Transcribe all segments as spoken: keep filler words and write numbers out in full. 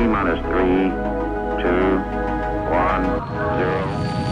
minus three, two, one, zero.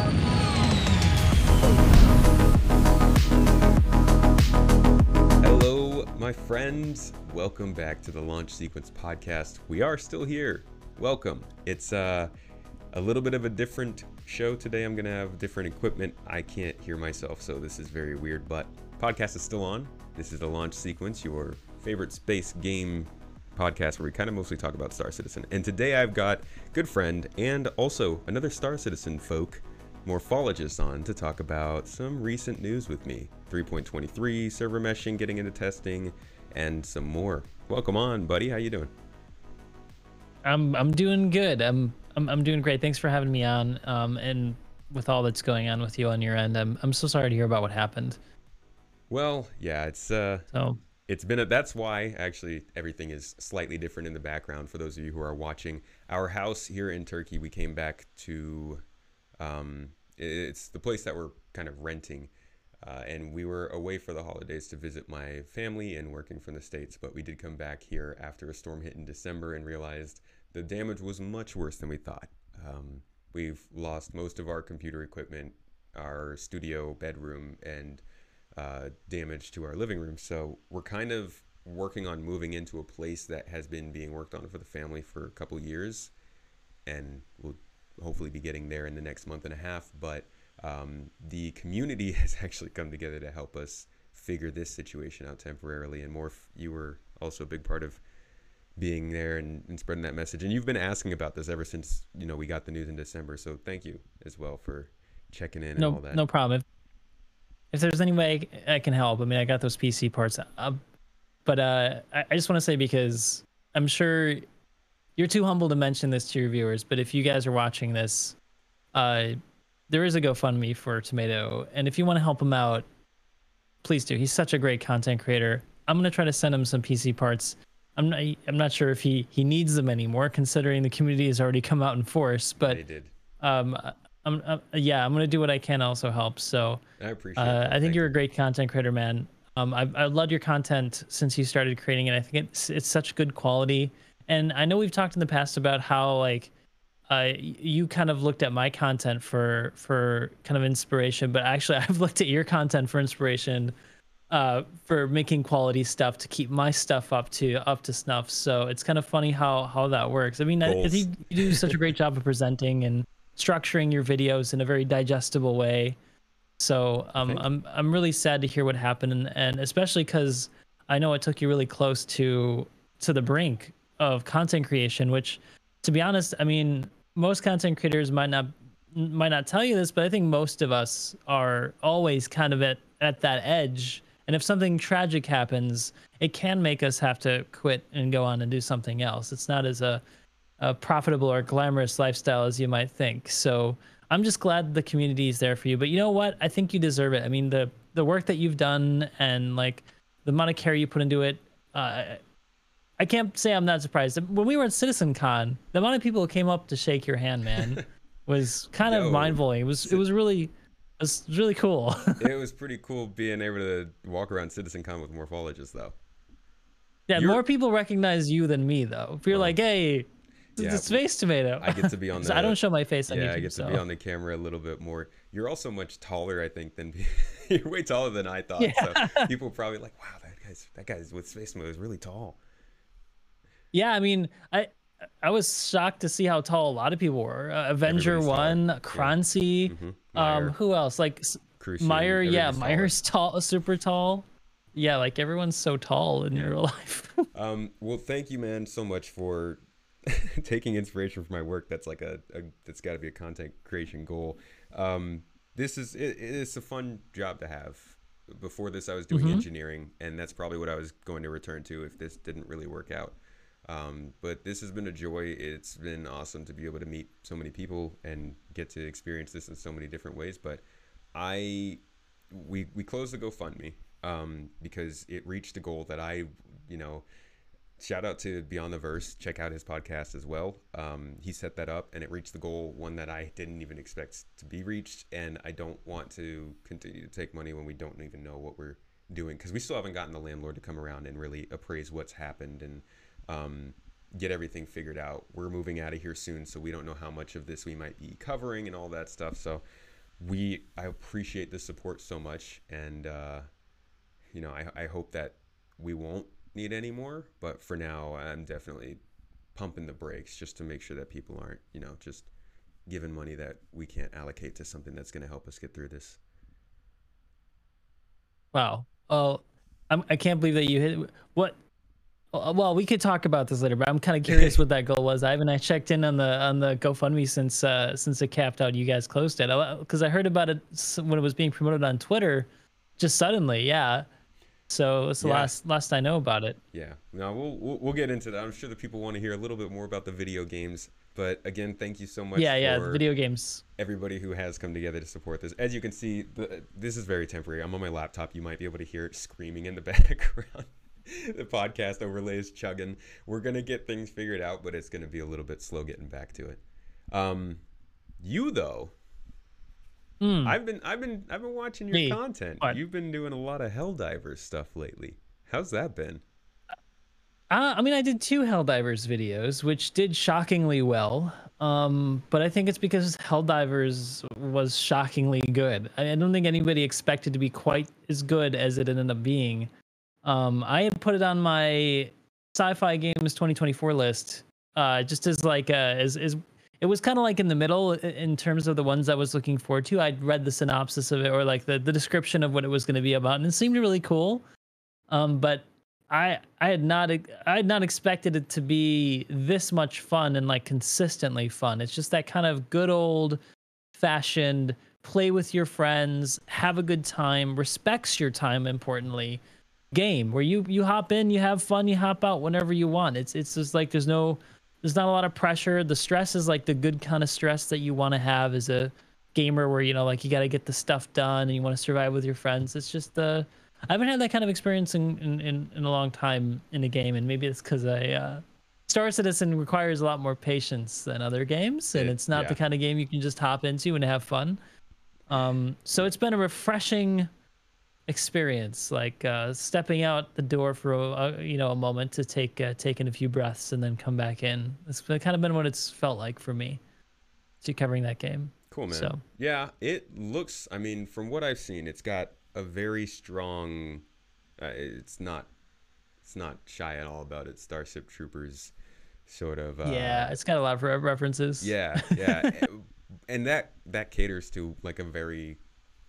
Hello, my friends. Welcome back to the Launch Sequence Podcast. We are still here. Welcome. It's uh, a little bit of a different show today. I'm going to have different equipment. I can't hear myself, so this is very weird, but podcast is still on. This is the Launch Sequence, your favorite space game podcast where we kind of mostly talk about Star Citizen. And today I've got good friend and also another Star Citizen folk, Morphologist, on to talk about some recent news with me. three point twenty-three, server meshing, getting into testing, and some more. Welcome on, buddy. How you doing? I'm I'm doing good. I'm I'm I'm doing great. Thanks for having me on. Um, and with all that's going on with you on your end, I'm I'm so sorry to hear about what happened. Well, yeah, it's uh, So it's been a, that's why actually everything is slightly different in the background for those of you who are watching. Our house here in Turkey, we came back to, um, it's the place that we're kind of renting. Uh, and we were away for the holidays to visit my family and working from the States, but we did come back here after a storm hit in December and realized the damage was much worse than we thought. Um, we've lost most of our computer equipment, our studio bedroom, and uh, damage to our living room. So we're kind of working on moving into a place that has been being worked on for the family for a couple years, and we'll hopefully be getting there in the next month and a half. But Um, the community has actually come together to help us figure this situation out temporarily. And Morph, you were also a big part of being there and, and spreading that message. And you've been asking about this ever since, you know, we got the news in December. So thank you as well for checking in and no all that. no problem. If, if there's any way I can help, I mean, I got those P C parts. Uh, but uh, I, I just want to say, because I'm sure you're too humble to mention this to your viewers, but if you guys are watching this, uh, there is a GoFundMe for Tomato, and if you want to help him out, please do. He's such a great content creator. I'm gonna try to send him some P C parts. I'm not. I'm not sure if he he needs them anymore, considering the community has already come out in force. But They did. um, I'm, I'm yeah, I'm gonna do what I can. Also help. So I appreciate uh, that. I think Thank you're you. a great content creator, man. Um, I've I've loved your content since you started creating it. I think it's it's such good quality. And I know we've talked in the past about how like. Uh, you kind of looked at my content for for kind of inspiration, but actually I've looked at your content for inspiration uh, for making quality stuff to keep my stuff up to up to snuff. So it's kind of funny how how that works. I mean, I, I Goals. think you do such a great job of presenting and structuring your videos in a very digestible way. So um, Thank you. I'm I'm really sad to hear what happened, and, and especially because I know it took you really close to to the brink of content creation, which, to be honest, I mean, most content creators might not might not tell you this, but I think most of us are always kind of at at that edge. And if something tragic happens, it can make us have to quit and go on and do something else. It's not as a, a profitable or glamorous lifestyle as you might think. So I'm just glad the community is there for you. But you know what? I think you deserve it. I mean, the the work that you've done and like the amount of care you put into it. Uh, I can't say I'm not surprised. When we were at CitizenCon, the amount of people who came up to shake your hand, man, was kind of Yo. mind blowing. It was it was really it was really cool. It was pretty cool being able to walk around CitizenCon with Morphologists, though. Yeah, You're- more people recognize you than me, though. If you're Well, like, hey, it's yeah, the Space Tomato. I get to be on So the. I don't show my face on Yeah, YouTube. I get to so. be on the camera a little bit more. You're also much taller, I think, than you're way taller than I thought. Yeah. So people probably like, wow, that guy's that guy's with Space Mode is really tall. Yeah, I mean, I I was shocked to see how tall a lot of people were. Uh, Avenger Everybody's tall. One, Yeah. Croncy, Mhm. Meyer. um, who else? Like S- Crucian, Meyer, yeah, everybody's taller. Meyer's tall, super tall. Yeah, like everyone's so tall in real life. Um, well, thank you, man, so much for taking inspiration from my work. That's like a, a that's got to be a content creation goal. Um, this is it, it's a fun job to have. Before this, I was doing Mhm. engineering, and that's probably what I was going to return to if this didn't really work out. Um, but this has been a joy. It's been awesome to be able to meet so many people and get to experience this in so many different ways. But I, we we closed the GoFundMe um, because it reached a goal that I, you know, shout out to Beyond the Verse. Check out his podcast as well. Um, he set that up, and it reached the goal, one that I didn't even expect to be reached. And I don't want to continue to take money when we don't even know what we're doing, because we still haven't gotten the landlord to come around and really appraise what's happened and um, get everything figured out. We're moving out of here soon, so we don't know how much of this we might be covering and all that stuff. So we I appreciate the support so much, and uh, you know, I, I hope that we won't need any more. But for now, I'm definitely pumping the brakes just to make sure that people aren't, you know, just giving money that we can't allocate to something that's going to help us get through this. Wow. Well, I'm, I can't believe that you hit what. uh, Well, we could talk about this later, but I'm kind of curious what that goal was. I haven't I checked in on the on the GoFundMe since uh, since it capped out. You guys closed it because I heard about it s- when it was being promoted on Twitter, just suddenly. Yeah. So it's the Yeah. last last I know about it. Yeah, no, we'll, we'll we'll get into that. I'm sure the people want to hear a little bit more about the video games. But again, thank you so much Yeah, yeah. The for video games. everybody who has come together to support this. As you can see, the, this is very temporary. I'm on my laptop. You might be able to hear it screaming in the background. The podcast overlay is chugging. We're gonna get things figured out, but it's gonna be a little bit slow getting back to it. Um, you though, Hmm. I've been I've been I've been watching your Me? content. What? You've been doing a lot of Helldivers stuff lately. How's that been? Uh, I mean, I did two Helldivers videos, which did shockingly well. Um, but I think it's because Helldivers was shockingly good. I, I don't think anybody expected to be quite as good as it ended up being. Um, I had put it on my Sci-Fi Games twenty twenty-four list, uh, just as like uh, as as it was kind of like in the middle i- in terms of the ones I was looking forward to. I'd read the synopsis of it or like the the description of what it was going to be about, and it seemed really cool. Um, but I I had not ex- I had not expected it to be this much fun and like consistently fun. It's just that kind of good old fashioned play with your friends, have a good time, respects your time importantly game where you you hop in, you have fun, you hop out whenever you want. It's it's just like there's no there's not a lot of pressure. The stress is like the good kind of stress that you want to have as a gamer where you know like you got to get the stuff done and you want to survive with your friends. It's just the I haven't had that kind of experience in, in, in, in a long time in a game, and maybe it's because I uh, Star Citizen requires a lot more patience than other games, and It- it's not yeah. the kind of game you can just hop into and have fun. Um, so it's been a refreshing experience, like uh, stepping out the door for a, a you know a moment to take uh, take in a few breaths and then come back in. It's been- kind of been what it's felt like for me to covering that game. Cool, man. So Yeah, it looks, I mean, from what I've seen, it's got a very strong, uh, it's not, it's not shy at all about it. Starship Troopers sort of. Uh, yeah, it's got a lot of re- references. Yeah, yeah. And that, that caters to like a very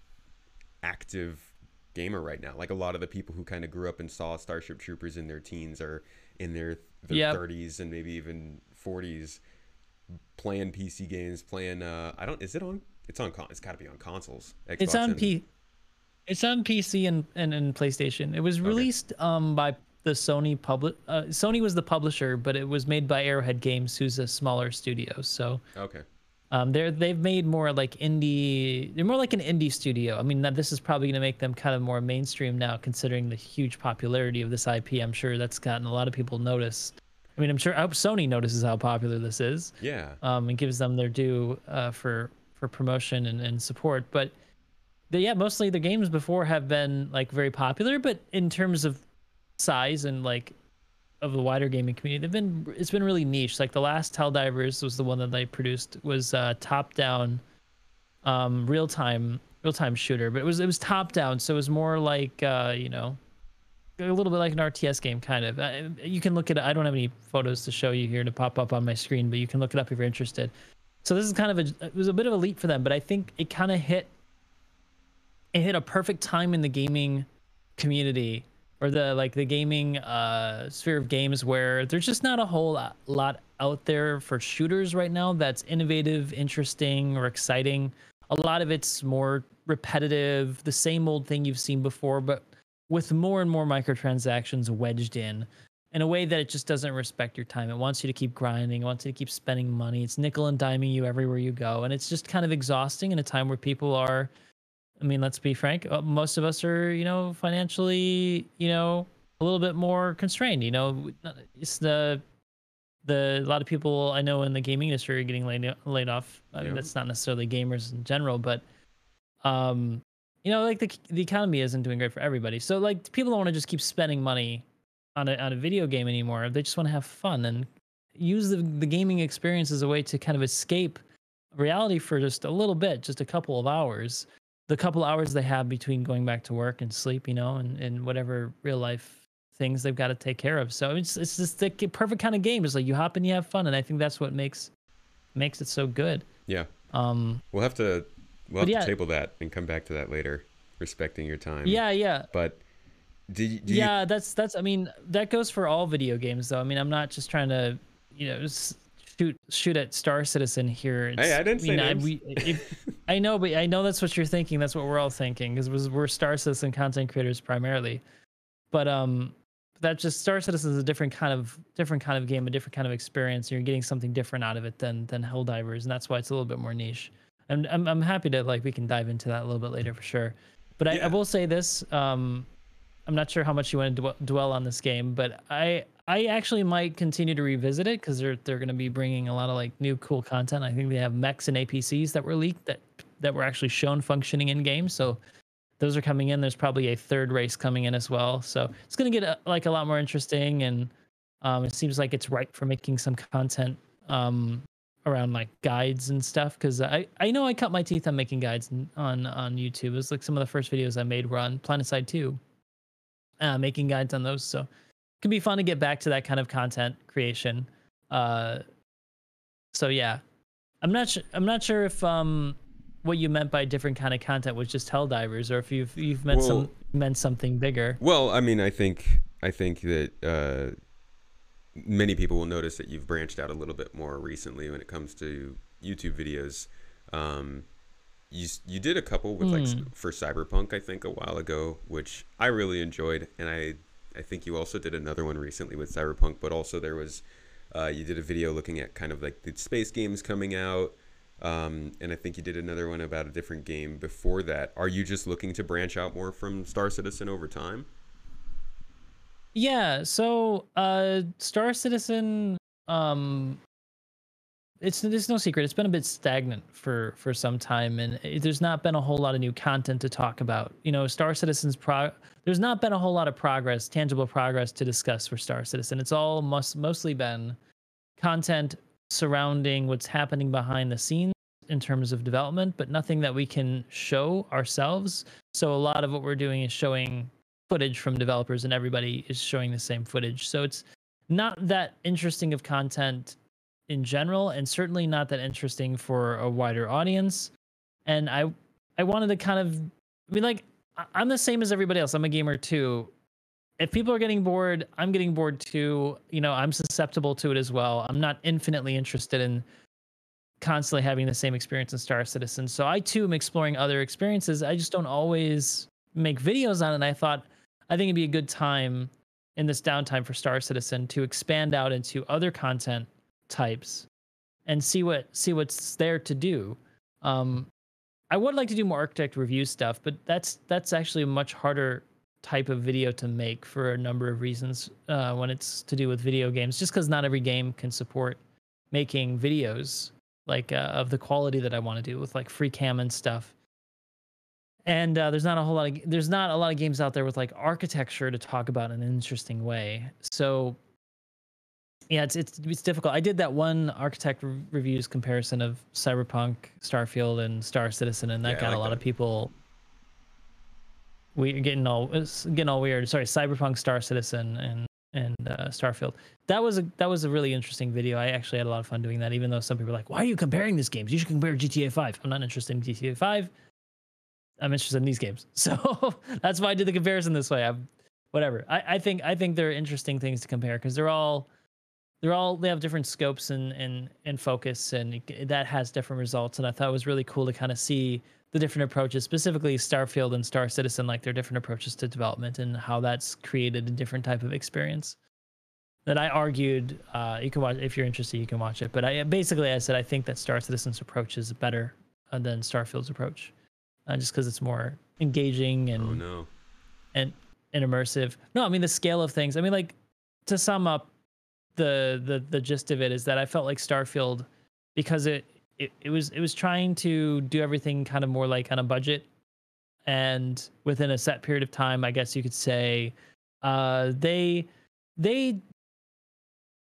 active gamer right now. Like a lot of the people who kind of grew up and saw Starship Troopers in their teens or in their, their Yep. thirties and maybe even forties playing P C games, playing, uh, I don't, is it on? It's on, con- it's got to be on consoles. Xbox It's on and- P. It's on P C and, and, and PlayStation. It was released um by the Sony public. Uh, Sony was the publisher, but it was made by Arrowhead Games, who's a smaller studio. So Okay. um, they're they've made more like indie. They're more like an indie studio. I mean, that this is probably going to make them kind of more mainstream now, considering the huge popularity of this I P. I'm sure that's gotten a lot of people notice. I mean, I'm sure I hope Sony notices how popular this is. Yeah. Um, and gives them their due uh, for for promotion and, and support. But the, yeah, mostly the games before have been like very popular, but in terms of size and like of the wider gaming community, they've been it's been really niche. Like the last Helldivers was the one that they produced was uh, top down, um, real time real time shooter, but it was it was top down, so it was more like uh, you know. A little bit like an R T S game, kind of. Uh, you can look at it. I don't have any photos to show you here to pop up on my screen, but you can look it up if you're interested. So this is kind of a it was a bit of a leap for them, but I think it kind of hit it hit a perfect time in the gaming community or the like the gaming uh sphere of games where there's just not a whole lot, lot out there for shooters right now that's innovative, interesting, or exciting. A lot of it's more repetitive, the same old thing you've seen before, but with more and more microtransactions wedged in in a way that it just doesn't respect your time. It wants you to keep grinding. It wants you to keep spending money. It's nickel and diming you everywhere you go. And it's just kind of exhausting in a time where people are, I mean, let's be frank, uh, most of us are, you know, financially, you know, a little bit more constrained. You know, it's the, the, a lot of people I know in the gaming industry are getting laid, laid off. I mean, Yeah. that's not necessarily gamers in general, but, um, you know, like the the economy isn't doing great for everybody. So like people don't want to just keep spending money on a on a video game anymore. They just want to have fun. And use the, the gaming experience as a way to kind of escape reality for just a little bit, just a couple of hours. The couple hours they have between going back to work and sleep, you know, and, and whatever real life things they've got to take care of. So it's it's just the perfect kind of game. It's like you hop and you have fun, and I think that's what makes makes it so good. Yeah. Um, we'll have to we'll have yeah. to table that and come back to that later, respecting your time. Yeah, yeah. But do you, do yeah, you... that's that's. I mean, that goes for all video games, though. I mean, I'm not just trying to, you know, shoot shoot at Star Citizen here. It's, hey, I didn't say I, names. I, we, if, I know, but I know that's what you're thinking. That's what we're all thinking, because we're Star Citizen content creators primarily. But um, that just Star Citizen is a different kind of different kind of game, a different kind of experience. You're getting something different out of it than than Helldivers, and that's why it's a little bit more niche. And I'm I'm happy to like we can dive into that a little bit later for sure. But I, yeah. I will say this. Um, I'm not sure how much you want to dw- dwell on this game, but I I actually might continue to revisit it because they're they're going to be bringing a lot of like new cool content. I think they have mechs and A P Cs that were leaked that that were actually shown functioning in game. So those are coming in. There's probably a third race coming in as well. So it's going to get uh, like a lot more interesting, and um, it seems like it's ripe for making some content um, around like guides and stuff. Because I I know I cut my teeth on making guides on on YouTube. It was like some of the first videos I made were on PlanetSide two. Uh, making guides on those, so it can be fun to get back to that kind of content creation. Uh, so yeah, I'm not sure. I'm not sure if um what you meant by different kind of content was just Helldivers, or if you've you've meant well, some meant something bigger. Well, I mean, I think I think that uh, many people will notice that you've branched out a little bit more recently when it comes to YouTube videos. Um, You you did a couple with like Mm. for Cyberpunk, I think, a while ago, which I really enjoyed, and I I think you also did another one recently with Cyberpunk, but also there was uh, you did a video looking at kind of like the space games coming out, um, and I think you did another one about a different game before that. Are you just looking to branch out more from Star Citizen over time? Yeah. So uh, Star Citizen. Um, It's there's no secret. It's been a bit stagnant for for some time, and it, there's not been a whole lot of new content to talk about. You know, Star Citizen's pro. There's not been a whole lot of progress, tangible progress to discuss for Star Citizen. It's all must mostly been content surrounding what's happening behind the scenes in terms of development, but nothing that we can show ourselves. So a lot of what we're doing is showing footage from developers, and everybody is showing the same footage. So it's not that interesting of content in general, and certainly not that interesting for a wider audience. And I I wanted to kind of I mean, like, I- I'm the same as everybody else. I'm a gamer too. If people are getting bored, I'm getting bored too. You know, I'm susceptible to it as well. I'm not infinitely interested in constantly having the same experience in Star Citizen. So I too am exploring other experiences. I just don't always make videos on it. And I thought I think it'd be a good time in this downtime for Star Citizen to expand out into other content types and see what see what's there to do. Um, I would like to do more architect review stuff, but that's that's actually a much harder type of video to make for a number of reasons uh, when it's to do with video games. Just because not every game can support making videos like uh, of the quality that I want to do with like free cam and stuff. And uh, there's not a whole lot of there's not a lot of games out there with like architecture to talk about in an interesting way. So yeah, it's, it's it's difficult. I did that one architect re- reviews comparison of Cyberpunk, Starfield, and Star Citizen, and that Yeah, I got like a lot that. of people. We getting all it's getting all weird. Sorry, Cyberpunk, Star Citizen, and and uh, Starfield. That was a that was a really interesting video. I actually had a lot of fun doing that. Even though some people are like, "Why are you comparing these games? You should compare G T A five." I'm not interested in G T A five. I'm interested in these games, so that's why I did the comparison this way. I'm whatever. I, I think I think they're interesting things to compare because they're all. They're all they have different scopes and and and focus, and it, that has different results. And I thought it was really cool to kind of see the different approaches, specifically Starfield and Star Citizen, like their different approaches to development and how that's created a different type of experience. That I argued, uh, you can watch if you're interested, you can watch it. But I basically I said I think that Star Citizen's approach is better uh, than Starfield's approach, uh, just because it's more engaging and Oh no. and and immersive. No, I mean the scale of things. I mean, like, to sum up the the the gist of it is that I felt like Starfield, because it it, it was it was trying to do everything kind of more like on a budget and within a set period of time, I guess you could say. Uh they they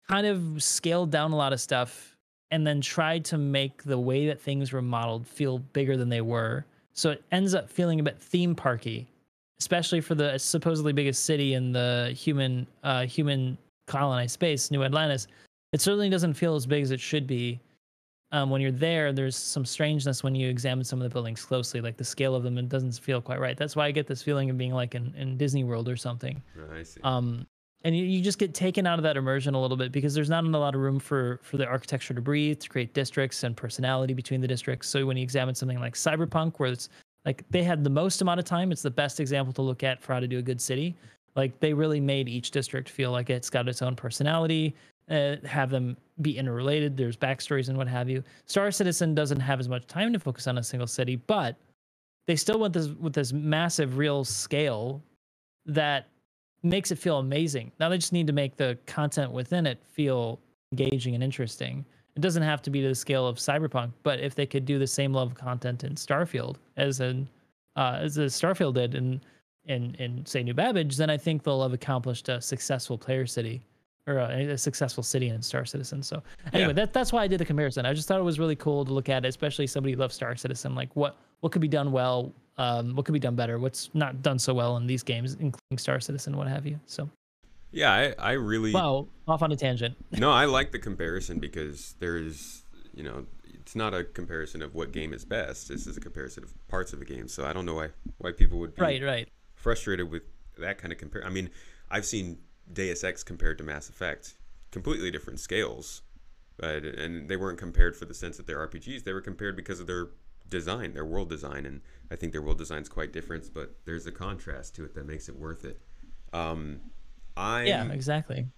kind of scaled down a lot of stuff and then tried to make the way that things were modeled feel bigger than they were. So it ends up feeling a bit theme parky, especially for the supposedly biggest city in the human uh, human colonized space, New Atlantis. It certainly doesn't feel as big as it should be. Um, when you're there, there's some strangeness when you examine some of the buildings closely, like the scale of them. It doesn't feel quite right. That's why I get this feeling of being like in, in Disney World or something. I see. Um, and you, you just get taken out of that immersion a little bit because there's not a lot of room for for the architecture to breathe, to create districts and personality between the districts. So when you examine something like Cyberpunk, where it's like they had the most amount of time, it's the best example to look at for how to do a good city. Like they really made each district feel like it's got its own personality, uh, have them be interrelated. There's backstories and what have you. Star Citizen doesn't have as much time to focus on a single city, but they still went this with this massive real scale that makes it feel amazing. Now they just need to make the content within it feel engaging and interesting. It doesn't have to be to the scale of Cyberpunk, but if they could do the same level of content in Starfield as in uh, as the Starfield did in in in say New Babbage, then I think they'll have accomplished a successful player city or a, a successful city in Star Citizen. So anyway, Yeah. that that's why I did the comparison. I just thought it was really cool to look at it, especially somebody who loves Star Citizen. Like what what could be done well, um, what could be done better, what's not done so well in these games, including Star Citizen, what have you. So Yeah, I, I really wow, off on a tangent. no, I like the comparison because there's, you know, it's not a comparison of what game is best. This is a comparison of parts of a game. So I don't know why why people would be Right, right. frustrated with that kind of compare. I mean, I've seen Deus Ex compared to Mass Effect, completely different scales, but and they weren't compared for the sense that they're R P Gs. They were compared because of their design, their world design, and I think their world design is quite different. But there's a contrast to it that makes it worth it. Um, I Yeah, exactly.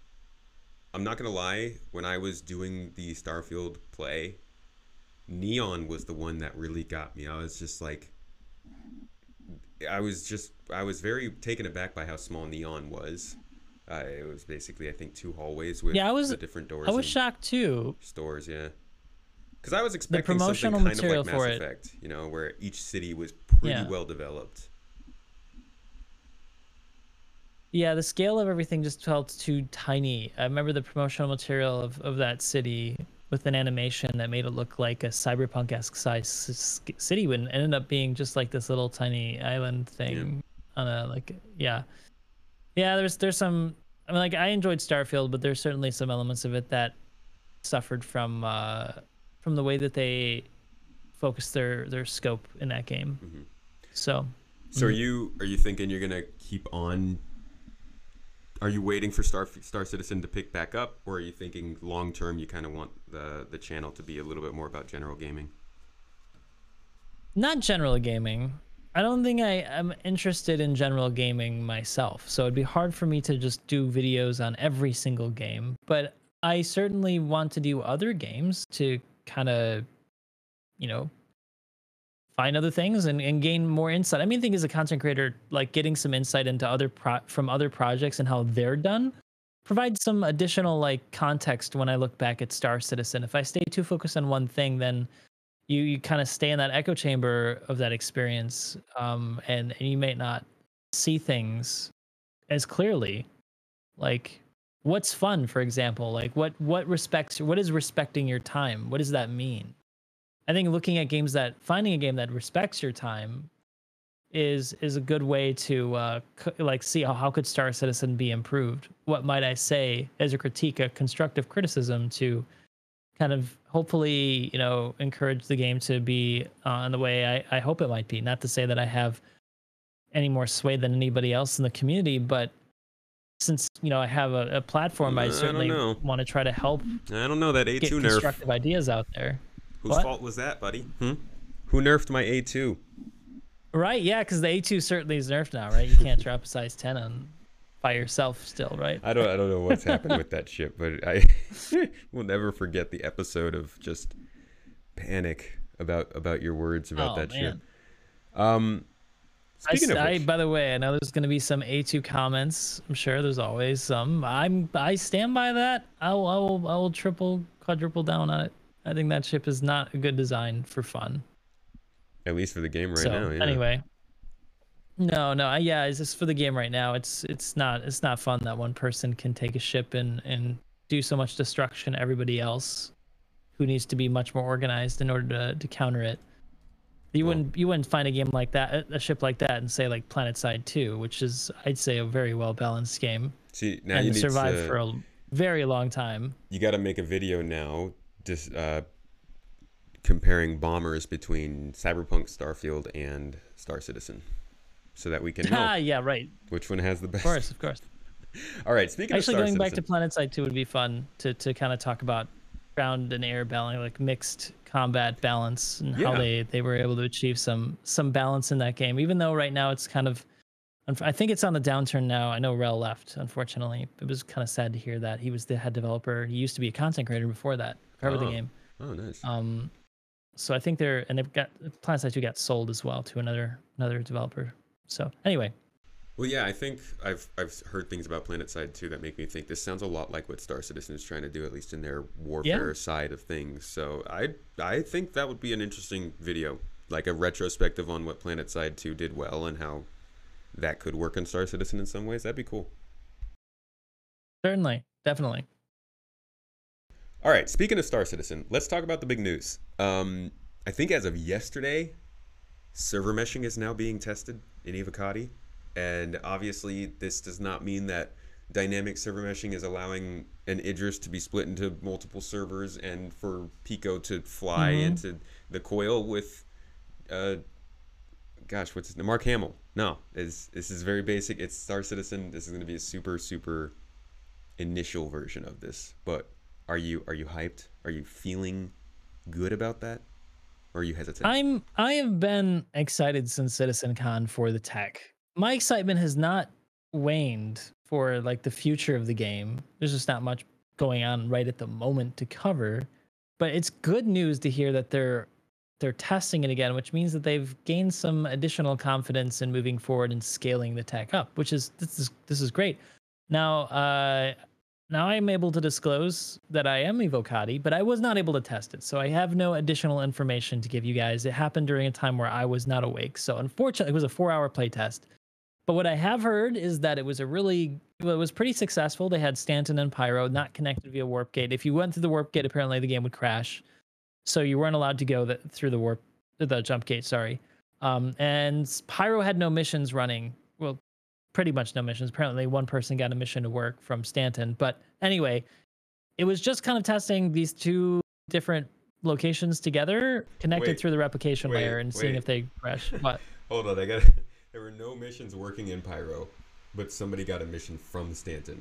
I'm not gonna lie. When I was doing the Starfield play, Neon was the one that really got me. I was just like, I was just, I was very taken aback by how small Neon was. Uh, it was basically, I think, two hallways with Yeah, I was the different doors. I was and shocked too. stores, yeah. Because I was expecting something promotional kind of material like for Mass it. Effect, you know, where each city was pretty Yeah. well developed. Yeah, the scale of everything just felt too tiny. I remember the promotional material of, of that city with an animation that made it look like a cyberpunk-esque size s- s- city when it ended up being just like this little tiny island thing on a like yeah. Yeah, there's there's some I mean like I enjoyed Starfield, but there's certainly some elements of it that suffered from uh from the way that they focused their their scope in that game. Mhm. So So are you are you thinking you're gonna keep on? Are you waiting for Star Star Citizen to pick back up, or are you thinking long term you kind of want the the channel to be a little bit more about general gaming? not general gaming. I don't think I am interested in general gaming myself. So it'd be hard for me to just do videos on every single game. But I certainly want to do other games to kind of, you know, find other things and, and gain more insight. I mean, I think as a content creator, like getting some insight into other pro- from other projects and how they're done provides some additional like context when I look back at Star Citizen. If I stay too focused on one thing, then you you kind of stay in that echo chamber of that experience, um, and and you may not see things as clearly. Like, what's fun, for example? Like, what what respects what is respecting your time? What does that mean? I think looking at games that finding a game that respects your time is is a good way to uh, c- like see how, how could Star Citizen be improved. What might I say as a critique, a constructive criticism to kind of hopefully, you know, encourage the game to be uh, in the way I, I hope it might be. Not to say that I have any more sway than anybody else in the community, but since, you know, I have a, a platform, Uh, I I don't certainly know. want to try to help I don't know that A get two nerf. constructive ideas out there. Whose What? fault was that, buddy? Hmm? Who nerfed my A two? Right, yeah, because the A two certainly is nerfed now, right? You can't drop a size ten on by yourself still, right? I don't I don't know what's happened with that ship, but I will never forget the episode of just panic about about your words about Oh, that man. ship. Um, I, speaking s- of I- which, by the way, I know there's going to be some A two comments. I'm sure there's always some. I'm I stand by that. I will I will I will triple quadruple down on it. I think that ship is not a good design for fun. at least for the game right so now, yeah. anyway, no, no, I- yeah, it's just for the game right now. It's it's not it's not fun that one person can take a ship and and do so much destruction to everybody else who needs to be much more organized in order to, to counter it. You Well, wouldn't you wouldn't find a game like that, a ship like that, and say like PlanetSide two, which is, I'd say, a very well balanced game see, now you and need survived to, for a very long time. you got to make a video now, just uh, comparing bombers between Cyberpunk, Starfield, and Star Citizen, so that we can Ah, know yeah, right. which one has the Of best. course, of course. All right, speaking Actually, of Star going back to Citizen, PlanetSide two would be fun to to kind of talk about ground and air balance, like mixed combat balance, and how Yeah. they they were able to achieve some some balance in that game. Even though right now it's kind of, unf- I think it's on the downturn now. I know Rel left, unfortunately. It was kind of sad to hear that. He was the head developer. He used to be a content creator before that, covered the Oh. game. oh nice. Um, so I think they're, and they've got PlanetSide two got sold as well to another another developer. So anyway, Well, yeah, I think I've I've heard things about PlanetSide too that make me think this sounds a lot like what Star Citizen is trying to do, at least in their warfare side of things. So I I think that would be an interesting video, like a retrospective on what PlanetSide two did well and how that could work in Star Citizen in some ways. That'd be cool. certainly, definitely. All right, speaking of Star Citizen, let's talk about the big news. Um, I think as of yesterday, server meshing is now being tested in Evocati. And obviously, this does not mean that dynamic server meshing is allowing an Idris to be split into multiple servers and for Pico to fly Mhm. into the coil with, uh, gosh, what's his name? Mark Hamill. No, it's, this is very basic. It's Star Citizen. This is going to be a super, super initial version of this. But are you are you hyped? Are you feeling good about that? Or are you hesitant? I'm I have been excited since CitizenCon for the tech. My excitement has not waned for like the future of the game. There's just not much going on right at the moment to cover, but it's good news to hear that they're they're testing it again, which means that they've gained some additional confidence in moving forward and scaling the tech up, which is this is this is great. Now, uh now I'm able to disclose that I am Evocati, but I was not able to test it. So I have no additional information to give you guys. It happened during a time where I was not awake. So unfortunately, it was a four hour play test. But what I have heard is that it was a really, well, it was pretty successful. They had Stanton and Pyro not connected via warp gate. If you went through the warp gate, apparently the game would crash. So you weren't allowed to go the, through the warp, the jump gate, sorry. Um, and Pyro had no missions running. Well, pretty much no missions. Apparently one person got a mission to work from Stanton. But anyway, it was just kind of testing these two different locations together, connected Wait, through the replication wait, layer and seeing wait. if they crash. What? Hold on, I got. There were no missions working in Pyro, but somebody got a mission from Stanton.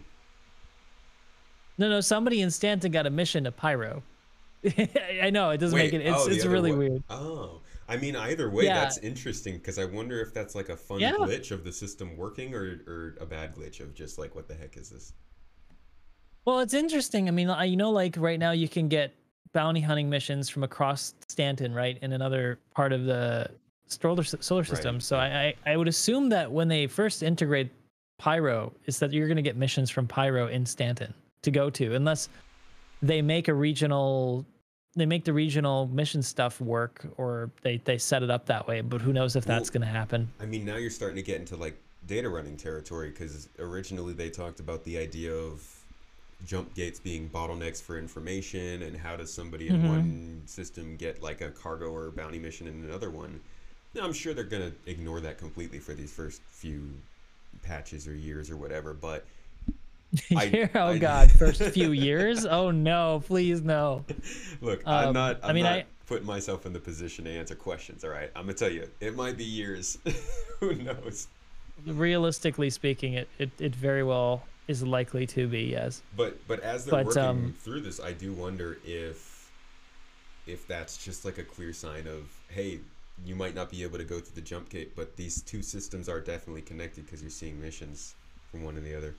No, no, somebody in Stanton got a mission to Pyro. I know, it doesn't Wait, make it, it's, oh, the it's other really one. weird. Oh, I mean, either way, Yeah. that's interesting because I wonder if that's like a fun Yeah. glitch of the system working or, or a bad glitch of just like, what the heck is this? Well, it's interesting. I mean, I- you know, like right now you can get bounty hunting missions from across Stanton, right, in another part of the solar solar system. Right. So I, I I would assume that when they first integrate Pyro, is that you're going to get missions from Pyro in Stanton to go to, unless they make a regional, they make the regional mission stuff work, or they they set it up that way. But who knows if that's Well, going to happen? I mean, now you're starting to get into like data running territory because originally they talked about the idea of jump gates being bottlenecks for information and how does somebody in Mhm. one system get like a cargo or bounty mission in another one. Now, I'm sure they're going to ignore that completely for these first few patches or years or whatever, but I- Yeah, oh I- God, first few years? Oh no, please no. look, I'm Um, not, I'm I mean, not I- putting myself in the position to answer questions, all right? I'm going to tell you, it might be years. Who knows? Realistically speaking, it, it, it very well is likely to be, yes. But but as they're But, working um, through this, I do wonder if if that's just like a clear sign of, hey, you might not be able to go through the jump gate, but these two systems are definitely connected because you're seeing missions from one and the other.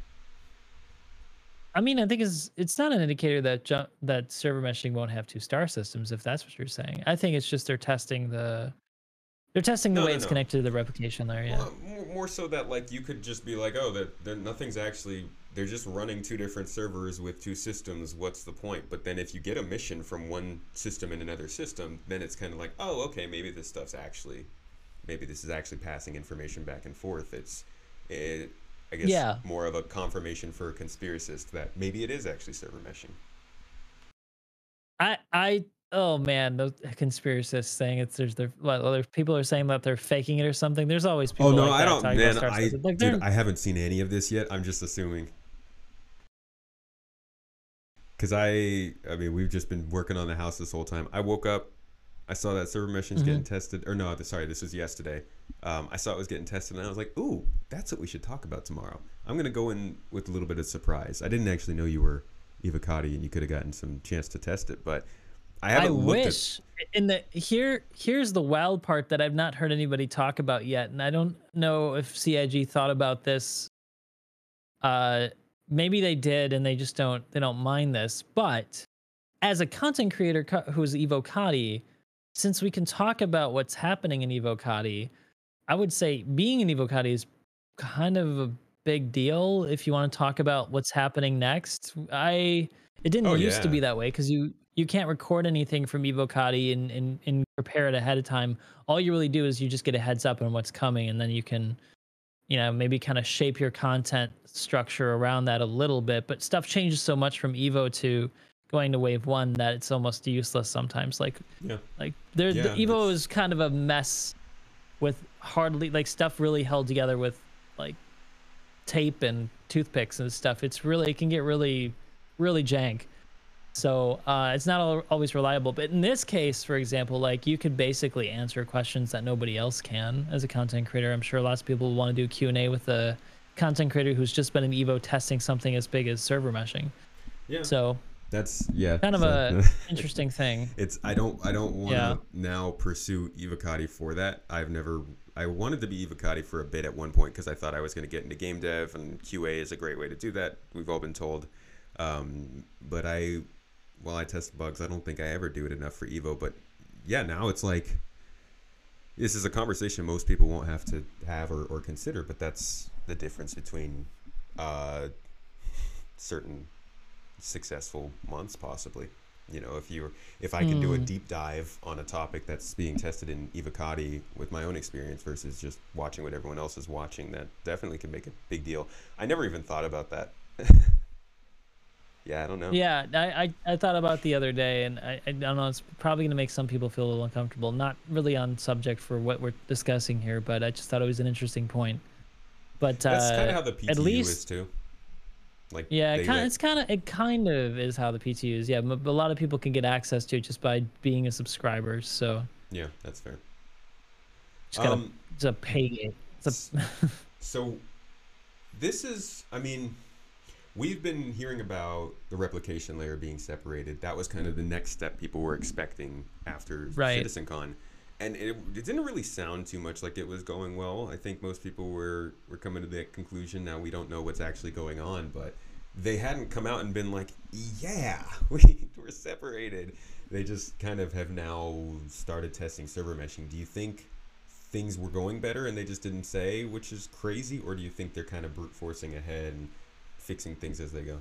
I mean, I think it's it's not an indicator that jump, that server meshing won't have two star systems, if that's what you're saying. I think it's just they're testing the they're testing the No, way no, it's no. connected to the replication layer. Yeah. Well, more, more so that like you could just be like, oh, that there nothing's actually, they're just running two different servers with two systems. What's the point? But then if you get a mission from one system in another system, then it's kind of like, oh, okay, maybe this stuff's actually, maybe this is actually passing information back and forth. It's, it, I guess Yeah. more of a confirmation for a conspiracist that maybe it is actually server meshing. I I oh man, those conspiracists saying it's there's their well, other people are saying that they're faking it or something. There's always Oh people no, like I that don't, talking about man. Star I, Citizen. Like dude, they're I haven't seen any of this yet. I'm just assuming. Cause I, I mean, we've just been working on the house this whole time. I woke up, I saw that server meshing's Mhm. getting tested, or no, sorry, this was yesterday. Um, I saw it was getting tested, and I was like, ooh, that's what we should talk about tomorrow. I'm gonna go in with a little bit of surprise. I didn't actually know you were Evocati, and you could have gotten some chance to test it, but I I haven't looked wish in the here here's the wild part that I've not heard anybody talk about yet, and I don't know if C I G thought about this. Uh, maybe they did, and they just don't they don't mind this. But as a content creator co- who's Evocati, since we can talk about what's happening in Evocati, I would say being an Evocati is kind of a big deal if you want to talk about what's happening next. I it at. didn't Oh used to yeah, be that way because you you can't record anything from Evocati and, and and prepare it ahead of time. All you really do is you just get a heads up on what's coming, and then you can you know maybe kind of shape your content structure around that a little bit. But stuff changes so much from Evo to going to Wave One that it's almost useless sometimes. Like yeah, like there the yeah. Evo it's- is kind of a mess with hardly like stuff really held together with like tape and toothpicks and stuff. It's really it can get really really jank. So uh, it's not al- always reliable. But in this case, for example, like you could basically answer questions that nobody else can as a content creator. I'm sure lots of people want to do Q and A with a content creator who's just been in Evo testing something as big as server meshing. yeah. So That's yeah. kind of so- a interesting thing. It's I don't I don't want to Yeah. now pursue Evocati for that. I've never I wanted to be Evocati for a bit at one point because I thought I was going to get into game dev, and Q A is a great way to do that. We've all been told, um, but I while I test bugs, I don't think I ever do it enough for Evo. But yeah, now it's like this is a conversation most people won't have to have or, or consider. But that's the difference between uh, certain successful months possibly. You know, if you if I can do a Mm. deep dive on a topic that's being tested in Evocati with my own experience versus just watching what everyone else is watching, that definitely can make a big deal. I never even thought about that. Yeah, I don't know. Yeah, I, I I thought about the other day, and I, I don't know. It's probably gonna make some people feel a little uncomfortable. Not really on subject for what we're discussing here, but I just thought it was an interesting point. But That's uh, kind of how the P T U at least, is too. Like yeah, they it kind let- it's kind of it kind of is how the P T U is. Yeah, but a lot of people can get access to it just by being a subscriber. So yeah, that's fair. just gotta Um, it's a pay gate. It's a, So this is, I mean, we've been hearing about the replication layer being separated. That was kind of the next step people were expecting after Right. CitizenCon. And it, it didn't really sound too much like it was going well. I think most people were, were coming to that conclusion. Now we don't know what's actually going on, but they hadn't come out and been like, yeah, we, we're separated. They just kind of have now started testing server meshing. Do you think things were going better and they just didn't say, which is crazy? Or do you think they're kind of brute forcing ahead and fixing things as they go?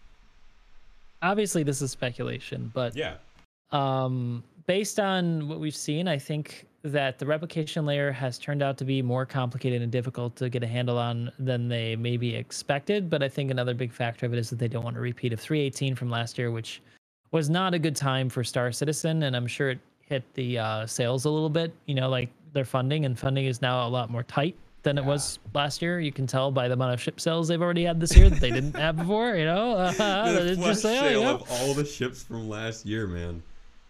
obviously, this is speculation, but Yeah. Um, based on what we've seen, I think that the replication layer has turned out to be more complicated and difficult to get a handle on than they maybe expected. But I think another big factor of it is that they don't want a repeat of three eighteen from last year, which was not a good time for Star Citizen, and I'm sure it hit the uh, sales a little bit. You know, like their funding, and funding is now a lot more tight than it Yeah. was last year. You can tell by the amount of ship sales they've already had this year that they didn't have before. You know, uh, The it's flash just, uh, sale you know. of all the ships from last year, man.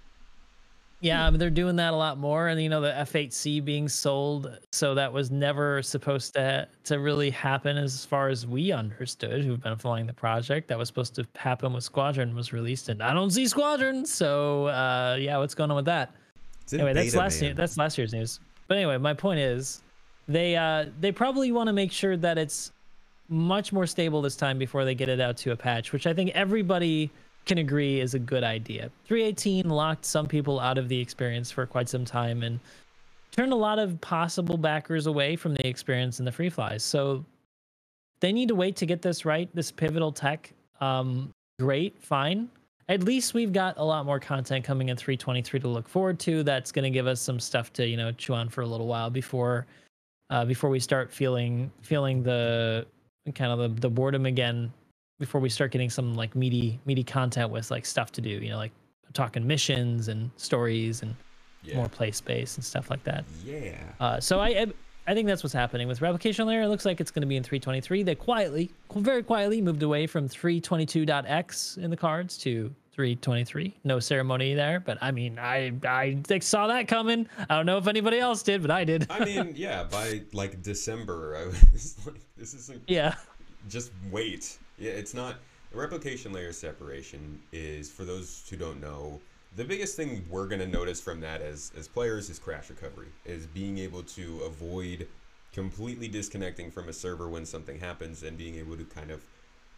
Yeah, I mean, they're doing that a lot more, and you know the F eight C being sold, so that was never supposed to to really happen as far as we understood, who've been following the project. That was supposed to happen when Squadron was released, and I don't see Squadron, so uh, yeah, what's going on with that? It's in Anyway, that's beta, last man. year, that's last year's news. But anyway, my point is, they uh they probably want to make sure that it's much more stable this time before they get it out to a patch, which I think everybody can agree is a good idea. three eighteen locked some people out of the experience for quite some time and turned a lot of possible backers away from the experience in the free flies. So they need to wait to get this right, this pivotal tech. Um, great, fine. At least we've got a lot more content coming in three twenty-three to look forward to. That's going to give us some stuff to, you know, chew on for a little while before uh, before we start feeling feeling the kind of the, the boredom again before we start getting some like meaty meaty content with like stuff to do. You know, like talking missions and stories and Yeah. more play space and stuff like that. Yeah. Uh, so I I- I think that's what's happening with replication layer. It looks like it's going to be in three twenty-three. They quietly, very quietly, moved away from three twenty-two dot x in the cards to three twenty-three. No ceremony there, but I mean, I I like, saw that coming. I don't know if anybody else did, but I did. I mean, yeah, by like December, I was like, this isn't. Yeah. Just wait. Yeah, it's not. The replication layer separation is, for those who don't know, the biggest thing we're going to notice from that as, as players is crash recovery, is being able to avoid completely disconnecting from a server when something happens and being able to kind of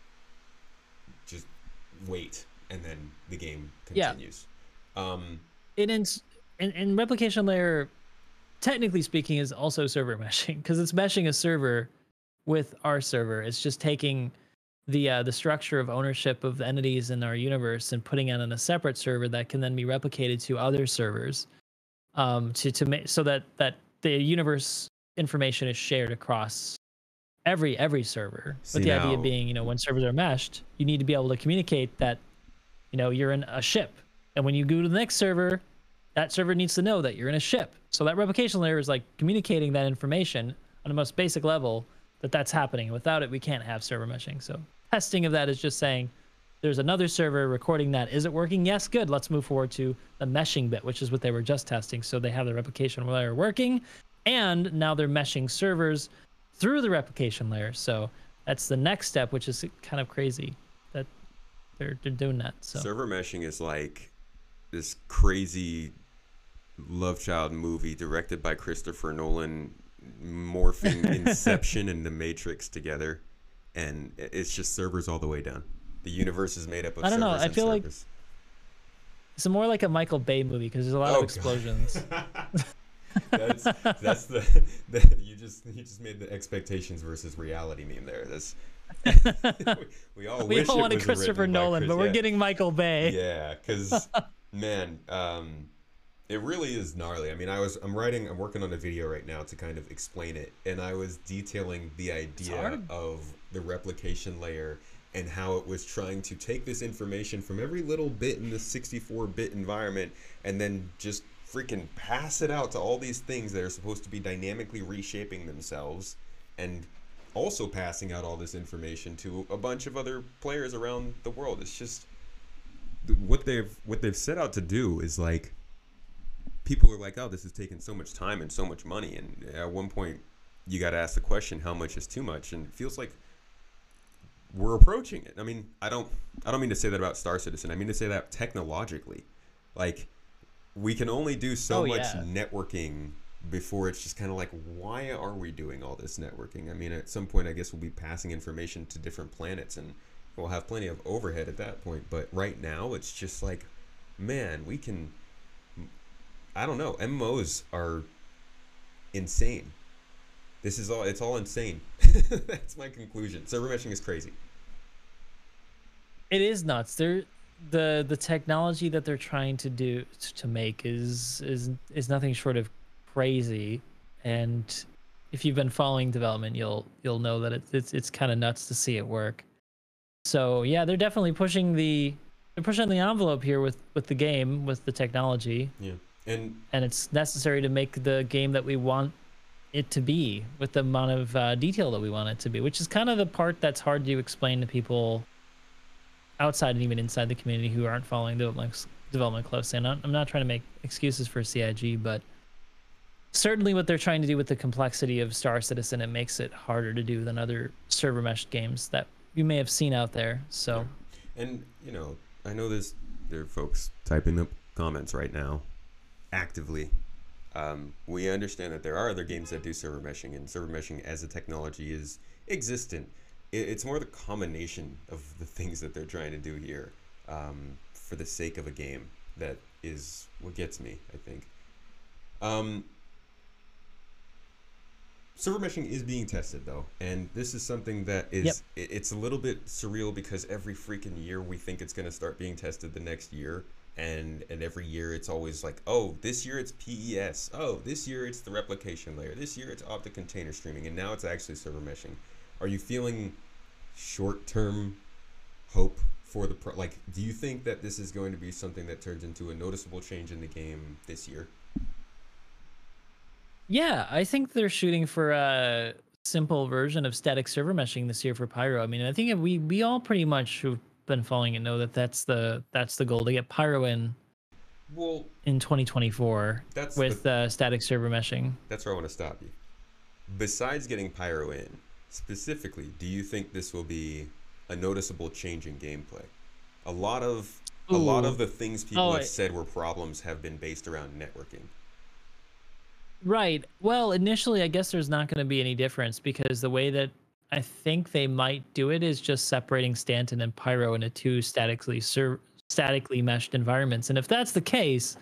just wait and then the game continues. Yeah. Um, it ins in, in replication layer, technically speaking, is also server meshing because it's meshing a server with our server. It's just taking the uh, the structure of ownership of entities in our universe and putting it on a separate server that can then be replicated to other servers, um, to to make so that that the universe information is shared across every every server. See, With the now- idea being, you know, when servers are meshed, you need to be able to communicate that, you know, you're in a ship, and when you go to the next server, that server needs to know that you're in a ship. So that replication layer is like communicating that information on the most basic level, that that's happening. Without it, we can't have server meshing. So testing of that is just saying there's another server recording that. Is it working? Yes, good. Let's move forward to the meshing bit, which is what they were just testing. So they have the replication layer working, and now they're meshing servers through the replication layer. So that's the next step, which is kind of crazy that they're, they're doing that. So Server meshing is like this crazy love child movie directed by Christopher Nolan, morphing Inception and The Matrix together, and it's just servers all the way down. The universe is made up of I don't know, servers I and feel like- servers. it's more like a Michael Bay movie because there's a lot Oh, of God. explosions. that's that's the, the you just you just made the expectations versus reality meme there. That's we, we all We wish all it wanted was Christopher written by Nolan, Chris- but we're yeah. getting Michael Bay. Yeah, because man, um, it really is gnarly. I mean, I was I'm writing, I'm working on a video right now to kind of explain it, and I was detailing the idea hard. of the replication layer and how it was trying to take this information from every little bit in the sixty-four bit environment and then just freaking pass it out to all these things that are supposed to be dynamically reshaping themselves, and also passing out all this information to a bunch of other players around the world. It's just what they've what they've set out to do is like, people are like, oh, this is taking so much time and so much money, and at one point you got to ask the question, how much is too much? And it feels like we're approaching it. I mean, I don't I don't mean to say that about Star Citizen. I mean to say that technologically, like, we can only do so Oh, much yeah. networking before it's just kind of like, why are we doing all this networking? I mean, at some point, I guess we'll be passing information to different planets, and we'll have plenty of overhead at that point. But right now, it's just like, man, we can. I don't know. M M Os are insane. This is all. It's all insane. That's my conclusion. Server meshing is crazy. It is nuts. They're the the technology that they're trying to do to make is is is nothing short of crazy. And if you've been following development, you'll you'll know that it's it's it's kind of nuts to see it work. So yeah, they're definitely pushing the they're pushing the envelope here with with the game, with the technology, Yeah. And and it's necessary to make the game that we want it to be with the amount of uh, detail that we want it to be, which is kind of the part that's hard to explain to people outside and even inside the community who aren't following development development closely. And I'm not, I'm not trying to make excuses for C I G, but certainly what they're trying to do with the complexity of Star Citizen, it makes it harder to do than other server meshed games that you may have seen out there. So and you know, I know there's there are folks typing up comments right now, actively. Um, we understand that there are other games that do server meshing, and server meshing as a technology is existent. It, it's more the combination of the things that they're trying to do here, um, for the sake of a game, that is what gets me, I think. Um, server meshing is being tested though, and this is something that is Yep. it, it's a little bit surreal because every freaking year we think it's going to start being tested the next year. And and every year it's always like, oh, this year it's P E S. Oh, this year it's the replication layer. This year it's optic container streaming. And now it's actually server meshing. are you feeling short-term hope for the pro? Like, do you think that this is going to be something that turns into a noticeable change in the game this year? Yeah, I think they're shooting for a simple version of static server meshing this year for Pyro. I mean, I think we we all pretty much who've been following it know that that's the that's the goal, to get Pyro in Well, in twenty twenty-four that's with the, uh, static server meshing. that's where I want to stop you. Besides getting Pyro in, specifically, do you think this will be a noticeable change in gameplay? A lot of a lot Ooh. of the things people Oh, have I- said were problems have been based around networking. Right. Well, initially, I guess there's not going to be any difference because the way that I think they might do it is just separating Stanton and Pyro into two statically ser- statically meshed environments. And if that's the case,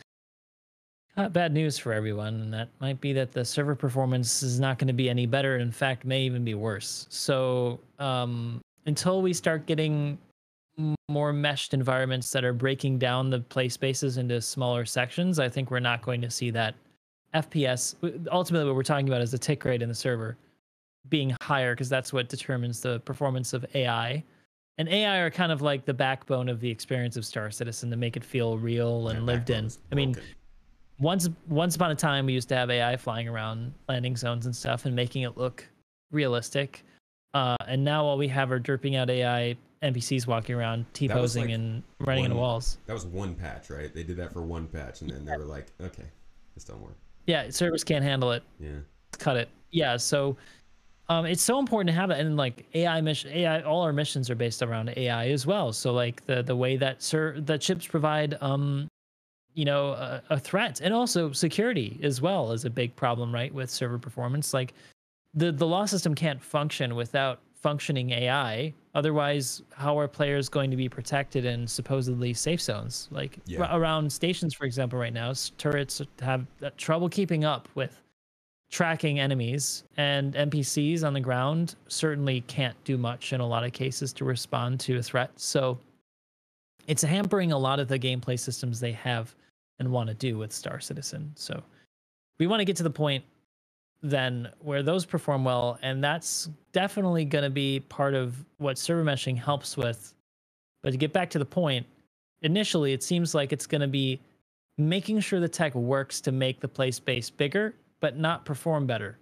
not bad news for everyone. And that might be that the server performance is not going to be any better. In fact, may even be worse. So um, until we start getting m- more meshed environments that are breaking down the play spaces into smaller sections, I think we're not going to see that F P S. Ultimately, what we're talking about is the tick rate in the server being higher, because that's what determines the performance of A I. And A I are kind of like the backbone of the experience of Star Citizen to make it feel real and That lived in. backbone's I mean, broken. once once upon a time, we used to have A I flying around landing zones and stuff and making it look realistic. Uh, and now all we have are derping out A I N P Cs walking around, T-posing like and running into one- walls. That was one patch, right? They did that for one patch, and then they were like, okay, this don't work. Yeah, servers can't handle it. Yeah. Cut it. Yeah, so um, it's so important to have it. And like A I mission, A I, all our missions are based around A I as well. So like the the way that ser- the chips provide, um, you know, a, a threat, and also security as well is a big problem, right? With server performance, like the the law system can't function without functioning A I. Otherwise, how are players going to be protected in supposedly safe zones? Like Yeah. r- around stations, for example, right now, s- turrets have uh, trouble keeping up with tracking enemies, and N P Cs on the ground certainly can't do much in a lot of cases to respond to a threat. So it's hampering a lot of the gameplay systems they have and want to do with Star Citizen. So we want to get to the point then where those perform well, and that's definitely going to be part of what server meshing helps with. But to get back to the point, initially it seems like it's going to be making sure the tech works to make the play space bigger but not perform better.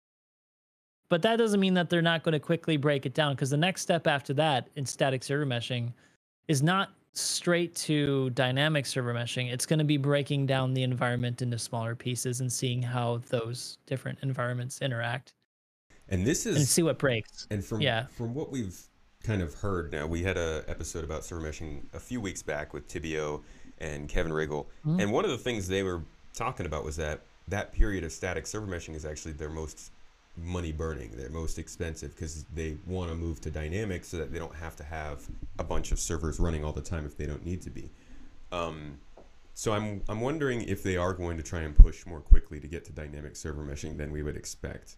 But that doesn't mean that they're not going to quickly break it down, because the next step after that in static server meshing is not straight to dynamic server meshing. It's going to be breaking down the environment into smaller pieces and seeing how those different environments interact And this is and see what breaks. And from Yeah. from what we've kind of heard now, we had a episode about server meshing a few weeks back with Tibio and Kevin Riggle, Mhm. and one of the things they were talking about was that that period of static server meshing is actually their most money burning, their most expensive, because they want to move to dynamic so that they don't have to have a bunch of servers running all the time if they don't need to be. Um, so I'm I'm wondering if they are going to try and push more quickly to get to dynamic server meshing than we would expect.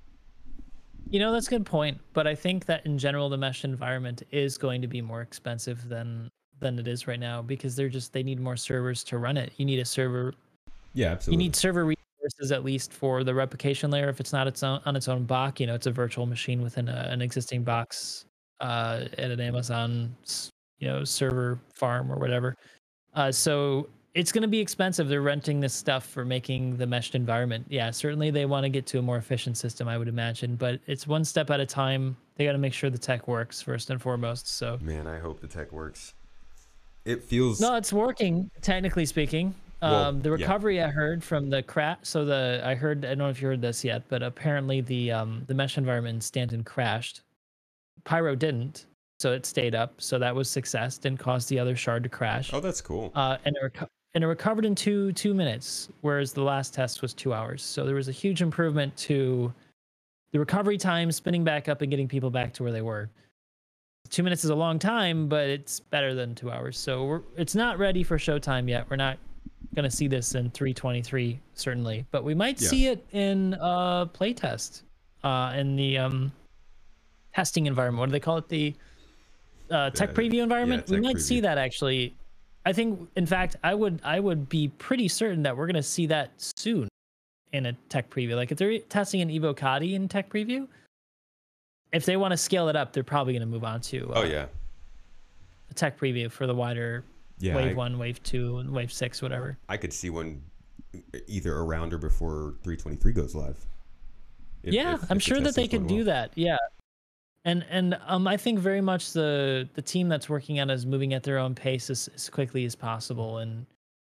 You know, that's a good point. But I think that in general, the mesh environment is going to be more expensive than than it is right now, because they're just they need more servers to run it. You need a server. Yeah, You absolutely. need server resources at least for the replication layer. If it's not its own on its own box, you know, it's a virtual machine within a, an existing box uh, at an Amazon, s- you know, server farm or whatever. Uh, so it's going to be expensive. They're renting this stuff for making the meshed environment. Yeah, certainly they want to get to a more efficient system, I would imagine, but it's one step at a time. They got to make sure the tech works first and foremost. So Man, I hope the tech works. It feels no, it's working, technically speaking. Well, Um, the yeah. recovery I heard from the crash. So the I heard I don't know if you heard this yet, but apparently the um the mesh environment in Stanton crashed. Pyro didn't, so it stayed up. So that was success. Didn't cause the other shard to crash. Oh, that's cool. Uh, and it reco- and it recovered in two two minutes, whereas the last test was two hours. So there was a huge improvement to the recovery time, spinning back up and getting people back to where they were. Two minutes is a long time, but it's better than two hours. So we're, it's not ready for showtime yet. We're not going to see this in three twenty-three, certainly, but we might Yeah. see it in uh, playtest, uh, in the um, testing environment. What do they call it? The uh, tech The- preview environment. yeah, we tech might see preview. that actually. I think, in fact, I would I would be pretty certain that we're going to see that soon in a tech preview. Like if they're testing an Evocati in tech preview, if they want to scale it up, they're probably going to move on to uh, Oh yeah, a tech preview for the wider yeah. wave I, one, wave two, and wave six, whatever. I could see one either around or before three twenty-three goes live. If, yeah, if, I'm if the sure that they testing's going could do well. that. Yeah. And and um, I think very much the the team that's working on it is moving at their own pace as, as quickly as possible. And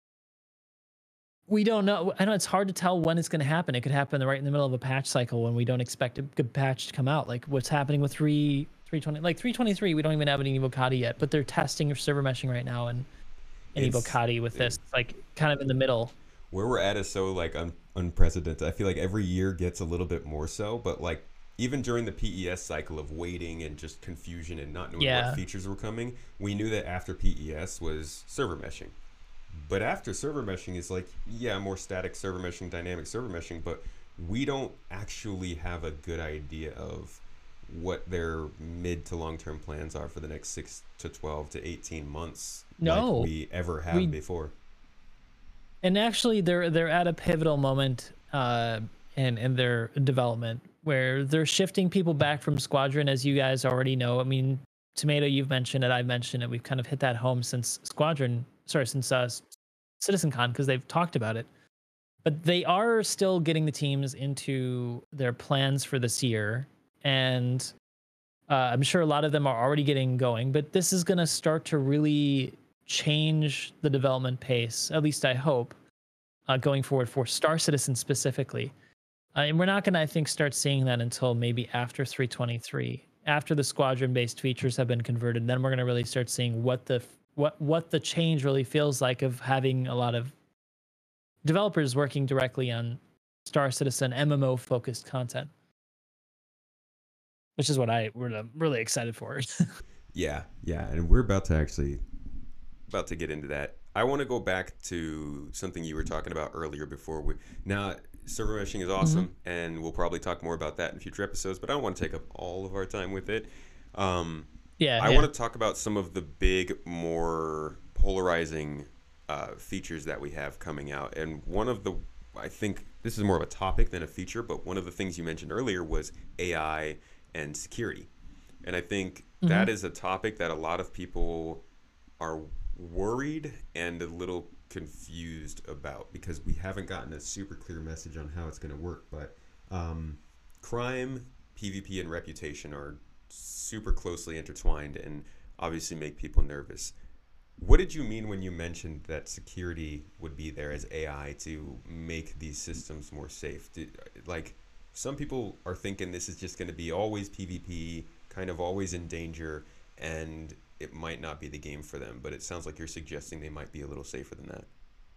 we don't know. I know it's hard to tell when it's going to happen. It could happen right in the middle of a patch cycle when we don't expect a good patch to come out. Like what's happening with three three twenty, like three twenty-three. We don't even have any Evocati yet, but they're testing server meshing right now and and It's- Evocati with this, like kind of in the middle. Where we're at is so like un- unprecedented. I feel like every year gets a little bit more so, but like even during the P E S cycle of waiting and just confusion and not knowing Yeah. what features were coming, we knew that after P E S was server meshing. But after server meshing is like, yeah, more static server meshing, dynamic server meshing, but we don't actually have a good idea of what their mid to long term plans are for the next six to twelve to eighteen months No. like we ever have We- before. And actually, they're they're at a pivotal moment uh, in in their development where they're shifting people back from Squadron, as you guys already know. I mean, Tomato, you've mentioned it, I've mentioned it. We've kind of hit that home since Squadron, sorry, since uh, CitizenCon, because they've talked about it. But they are still getting the teams into their plans for this year, and uh, I'm sure a lot of them are already getting going. But this is going to start to really change the development pace, at least I hope, uh, going forward for Star Citizen specifically. Uh, and we're not going to, I think, start seeing that until maybe after three twenty-three, after the squadron-based features have been converted. Then we're going to really start seeing what the what what the change really feels like of having a lot of developers working directly on Star Citizen M M O-focused content, which is what I we're really excited for. Yeah, yeah, and we're about to actually about to get into that. I want to go back to something you were talking about earlier before we now server meshing is awesome, Mm-hmm. and we'll probably talk more about that in future episodes, but I don't want to take up all of our time with it. Um, yeah, I yeah. want to talk about some of the big, more polarizing uh, features that we have coming out, and one of the, I think this is more of a topic than a feature, but one of the things you mentioned earlier was A I and security, and I think that is a topic that a lot of people are worried and a little confused about because we haven't gotten a super clear message on how it's going to work. But um, crime, PvP, and reputation are super closely intertwined and obviously make people nervous. What did you mean when you mentioned that security would be there as A I to make these systems more safe? Did, like, some people are thinking this is just going to be always PvP, kind of always in danger, and it might not be the game for them, but it sounds like you're suggesting they might be a little safer than that.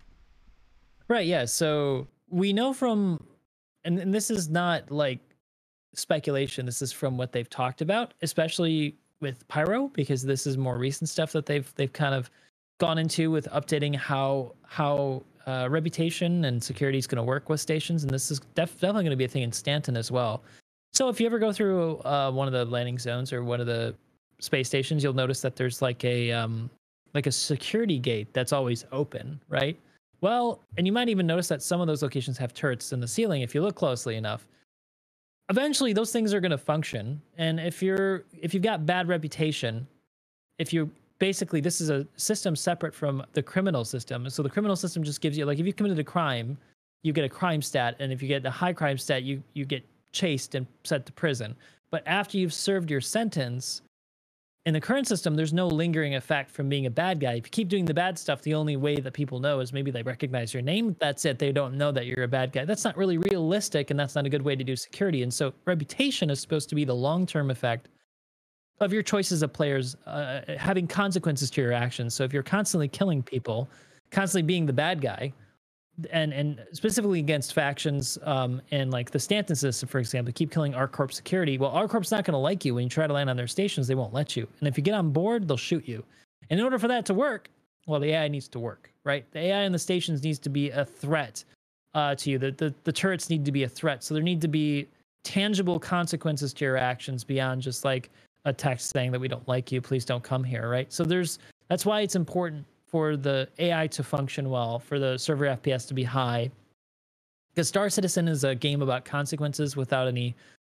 Right, yeah. So we know from, and, and this is not like speculation, this is from what they've talked about, especially with Pyro, because this is more recent stuff that they've they've kind of gone into with updating how how uh, reputation and security is going to work with stations, and this is def- definitely going to be a thing in Stanton as well. So if you ever go through uh, one of the landing zones or one of the space stations, you'll notice that there's like a um, like a security gate that's always open, right? Well, and you might even notice that some of those locations have turrets in the ceiling if you look closely enough. Eventually, those things are going to function, and if you're if you've got bad reputation, if you basically this is a system separate from the criminal system, so the criminal system just gives you, like, if you committed a crime, you get a crime stat, and if you get a high crime stat, you you get chased and sent to prison. But after you've served your sentence, in the current system, there's no lingering effect from being a bad guy. If you keep doing the bad stuff, the only way that people know is maybe they recognize your name. That's it. They don't know that you're a bad guy. That's not really realistic, and that's not a good way to do security. And so reputation is supposed to be the long-term effect of your choices of players uh, having consequences to your actions. So if you're constantly killing people, constantly being the bad guy, and and specifically against factions um, and like the Stanton system, for example, keep killing ArcCorp security. Well, ArcCorp's not going to like you when you try to land on their stations. They won't let you. And if you get on board, they'll shoot you. And in order for that to work, well, the A I needs to work, right? The A I in the stations needs to be a threat uh, to you. The, the the turrets need to be a threat. So there need to be tangible consequences to your actions beyond just like a text saying that we don't like you, please don't come here, right? So there's that's why it's important for the A I to function well, for the server F P S to be high. Because Star Citizen is a game about consequences without any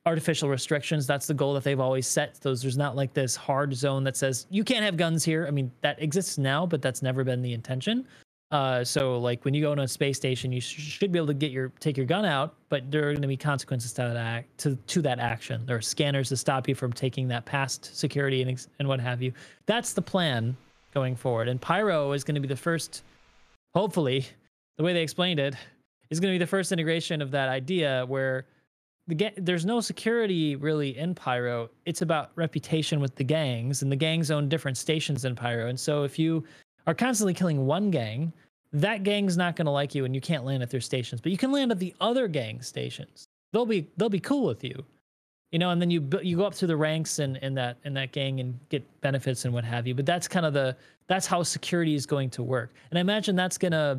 artificial restrictions. That's the goal that they've always set. Those there's not like this hard zone that says you can't have guns here. I mean, that exists now, but that's never been the intention. Uh, so like when you go on a space station, you sh- should be able to get your take your gun out, but there are going to be consequences to that act, to to that action. There are scanners to stop you from taking that past security and ex- and what have you. That's the plan going forward. And Pyro is going to be the first, hopefully, the way they explained it, is going to be the first integration of that idea where the ga- there's no security really in Pyro. It's about reputation with the gangs, and the gangs own different stations in Pyro. And so if you are constantly killing one gang, that gang's not going to like you, and you can't land at their stations. But you can land at the other gang stations. They'll be they'll be cool with you, you know. And then you bu- you go up through the ranks in, in that in that gang and get benefits and what have you. But that's kind of the that's how security is going to work. And I imagine that's going to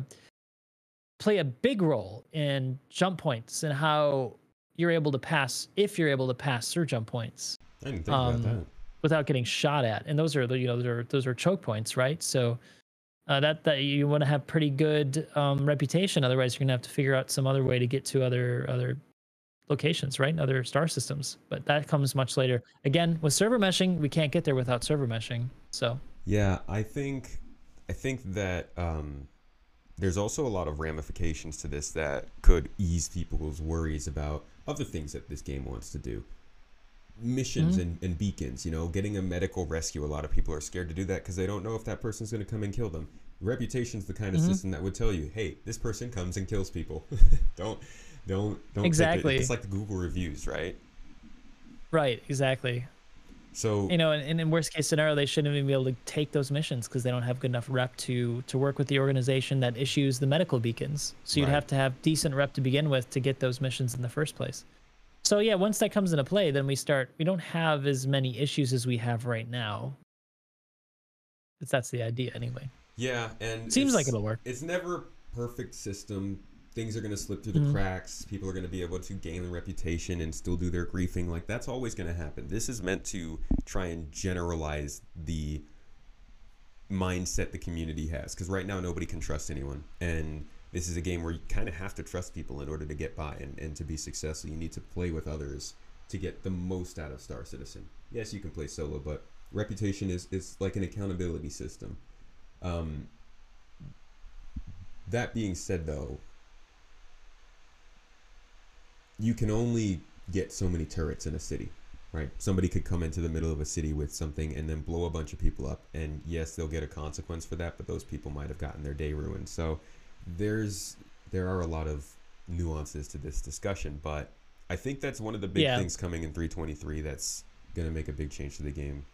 play a big role in jump points and how you're able to pass, if you're able to pass through jump points. I didn't think um, about that. Without getting shot at. And those are the you know those are those are choke points, right? So. Uh, that that you want to have pretty good um, reputation. Otherwise, you're gonna have to figure out some other way to get to other other locations, right? Other star systems. But that comes much later. Again, with server meshing, we can't get there without server meshing. So Yeah, I think I think that um, there's also a lot of ramifications to this that could ease people's worries about other things that this game wants to do. Missions Mhm. and, and beacons, you know, getting a medical rescue. A lot of people are scared to do that because they don't know if that person's going to come and kill them. Reputation's the kind of Mhm. system that would tell you, hey, this person comes and kills people. don't don't don't take it. Exactly. It's like the Google reviews, right? right, exactly. So You know, and, and in worst case scenario, they shouldn't even be able to take those missions because they don't have good enough rep to to work with the organization that issues the medical beacons. So you'd Right. have to have decent rep to begin with to get those missions in the first place. So yeah, once that comes into play, then we start. We don't have as many issues as we have right now. But that's the idea, anyway. yeah, and Seems it's- like it'll work. It's never a perfect system. Things are going to slip through the Mhm. cracks. People are going to be able to gain a reputation and still do their griefing. Like, that's always going to happen. This is meant to try and generalize the mindset the community has. Because right now, nobody can trust anyone. And this is a game where you kind of have to trust people in order to get by and, and to be successful. You need to play with others to get the most out of Star Citizen. Yes, you can play solo, but reputation is, is like an accountability system. Um, that being said, though, you can only get so many turrets in a city, right? Somebody could come into the middle of a city with something and then blow a bunch of people up. And yes, they'll get a consequence for that, but those people might have gotten their day ruined. So there's there are a lot of nuances to this discussion, but I think that's one of the big Yeah. things coming in three twenty-three that's going to make a big change to the game.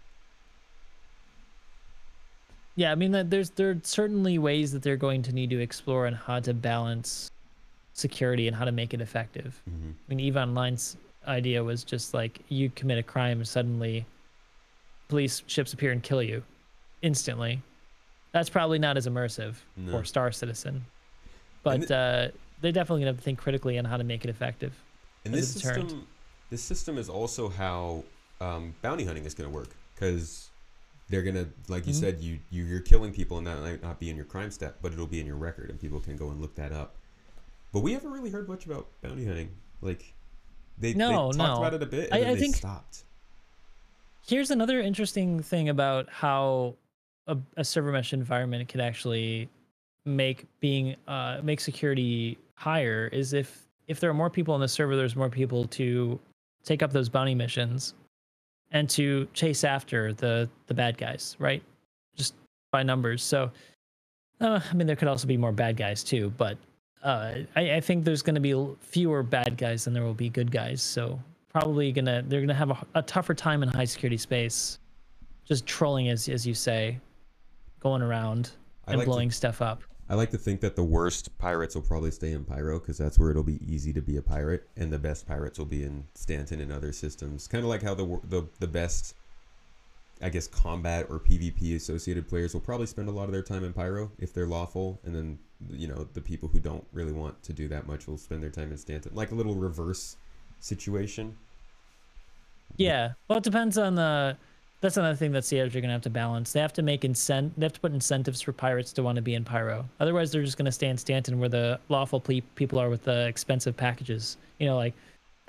Yeah, I mean, that there's there are certainly ways that they're going to need to explore on how to balance security and how to make it effective. Mm-hmm. I mean, EVE Online's idea was just like you commit a crime and suddenly police ships appear and kill you instantly. That's probably not as immersive No. for Star Citizen, And but th- uh, they're definitely gonna have to think critically on how to make it effective. And as this a deterrent. system, this system is also how um, bounty hunting is going to work, because they're gonna, like you Mhm. said, you, you you're killing people, and that might not be in your crime stat, but it'll be in your record, and people can go and look that up. But we haven't really heard much about bounty hunting. Like, they, No, they talked no. about it a bit, and I- then I they think- stopped. Here's another interesting thing about how a, a server mesh environment could actually make being uh, make security higher is if if there are more people on the server, there's more people to take up those bounty missions and to chase after the the bad guys, right? Just by numbers. So, uh, I mean, there could also be more bad guys too, but uh, I, I think there's going to be l- fewer bad guys than there will be good guys. So probably gonna they're gonna have a, a tougher time in high security space, just trolling as as you say, going around I and like to- blowing stuff up. I like to think that the worst pirates will probably stay in Pyro, because that's where it'll be easy to be a pirate, and the best pirates will be in Stanton and other systems. Kind of like how the wor- the the best, I guess, combat or PvP associated players will probably spend a lot of their time in Pyro if they're lawful, and then, you know, the people who don't really want to do that much will spend their time in Stanton. Like a little reverse situation. Yeah, well, it depends on the. That's another thing that C Os are gonna have to balance. They have to make incent. They have to put incentives for pirates to want to be in Pyro. Otherwise, they're just gonna stay in Stanton where the lawful ple- people are with the expensive packages. You know, like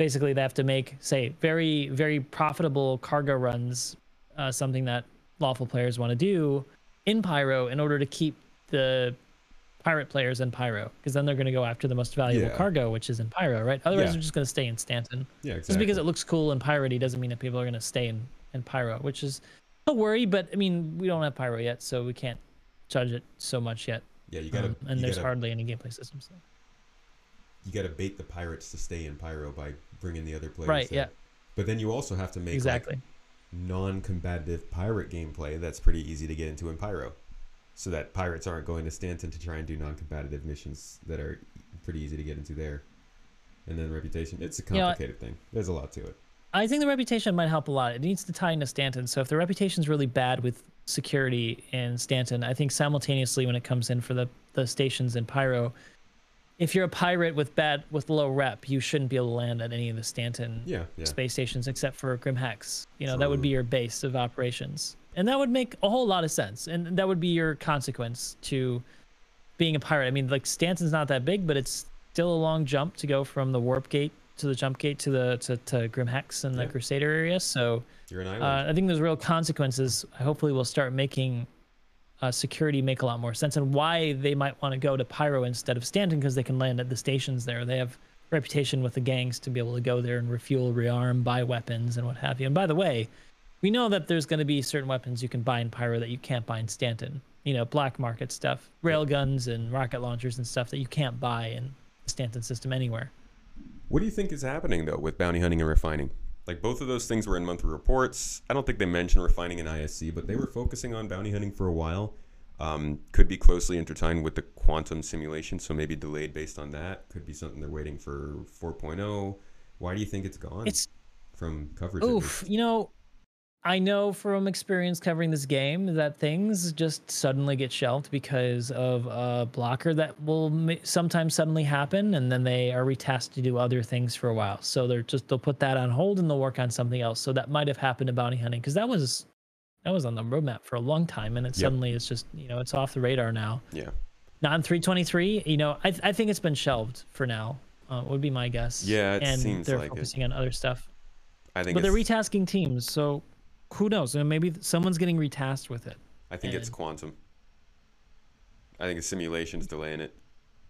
basically they have to make, say, very very profitable cargo runs, uh, something that lawful players want to do in Pyro in order to keep the pirate players in Pyro, because then they're going to go after the most valuable Yeah. cargo, which is in Pyro, right? Otherwise, Yeah. they're just going to stay in Stanton. Yeah, Just exactly. because it looks cool in Piratey doesn't mean that people are going to stay in, in Pyro, which is a worry. But I mean, we don't have Pyro yet, so we can't judge it so much yet. Yeah, you gotta Um, and you there's gotta, hardly any gameplay systems. So. you gotta bait the pirates to stay in Pyro by bringing the other players. Right, there. yeah. But then you also have to make Exactly. like non-combative pirate gameplay that's pretty easy to get into in Pyro, so that pirates aren't going to Stanton to try and do non-combative missions that are pretty easy to get into there. And then reputation, it's a You know, complicated thing. There's a lot to it. I think the reputation might help a lot. It needs to tie into Stanton. So if the reputation's really bad with security in Stanton, I think simultaneously when it comes in for the, the stations in Pyro, if you're a pirate with bad with low rep, you shouldn't be able to land at any of the Stanton Yeah, yeah. space stations except for Grim Hex. You know, that would be True. your base of operations. And that would make a whole lot of sense. And that would be your consequence to being a pirate. I mean, like Stanton's not that big, but it's still a long jump to go from the warp gate to the jump gate to the to, to Grim Hex and the Yeah. Crusader area. So You're an island. uh, I think there's real consequences. Hopefully we'll start making uh, security make a lot more sense, and why they might want to go to Pyro instead of Stanton, because they can land at the stations there. They have reputation with the gangs to be able to go there and refuel, rearm, buy weapons and what have you. And by the way, we know that there's going to be certain weapons you can buy in Pyro that you can't buy in Stanton. You know, black market stuff, rail guns and rocket launchers and stuff that you can't buy in the Stanton system anywhere. What do you think is happening though with bounty hunting and refining? Like both of those things were in monthly reports. I don't think they mentioned refining in I S C, but they were focusing on bounty hunting for a while. Um, could be closely intertwined with the quantum simulation, so maybe delayed based on that. Could be something they're waiting for four point oh. Why do you think it's gone It's from coverage? at oof, least? you know, I know from experience covering this game that things just suddenly get shelved because of a blocker that will ma- sometimes suddenly happen, and then they are retasked to do other things for a while. So they're just they'll put that on hold and they'll work on something else. So that might have happened to bounty hunting, because that was that was on the roadmap for a long time, and it Yep. suddenly it's just you know it's off the radar now. Yeah. Not in three twenty-three. You know, I I think it's been shelved for now. Uh, would be my guess. Yeah, it and seems they're like it. focusing on other stuff. I think But they're it's, retasking teams, so who knows? And maybe someone's getting retasked with it. I think it's and- quantum. I think the simulation's delaying it.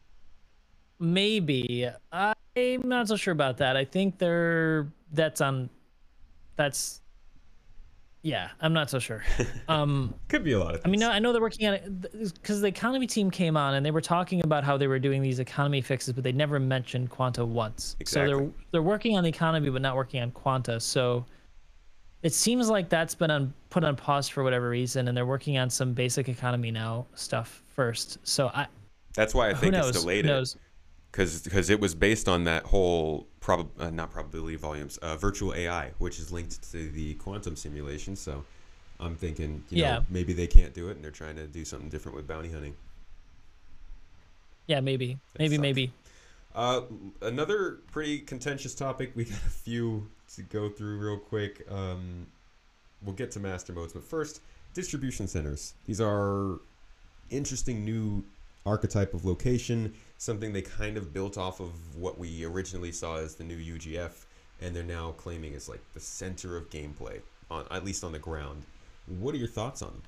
Maybe. I'm not so sure about that. I think they're that's on that's yeah, I'm not so sure. Um Could be a lot of things. I mean, no, I know they're working on it because the economy team came on and they were talking about how they were doing these economy fixes, but they never mentioned Quanta once. So they're Exactly. they're working on the economy, but not working on Quanta. So it seems like that's been on put on pause for whatever reason, and they're working on some basic economy now stuff first. So I That's why I who think knows? it's delayed Who it. knows? because because it was based on that whole prob uh, not probability volumes, uh, virtual A I, which is linked to the quantum simulation. So I'm thinking, you Yeah. know, maybe they can't do it, and they're trying to do something different with bounty hunting. Yeah, maybe, That maybe, sucks. maybe. Uh, another pretty contentious topic. We got a few to go through real quick. Um, we'll get to master modes, but first, distribution centers. These are interesting new archetype of location, something they kind of built off of what we originally saw as the new U G F, and they're now claiming is like the center of gameplay, on at least on the ground. What are your thoughts on them?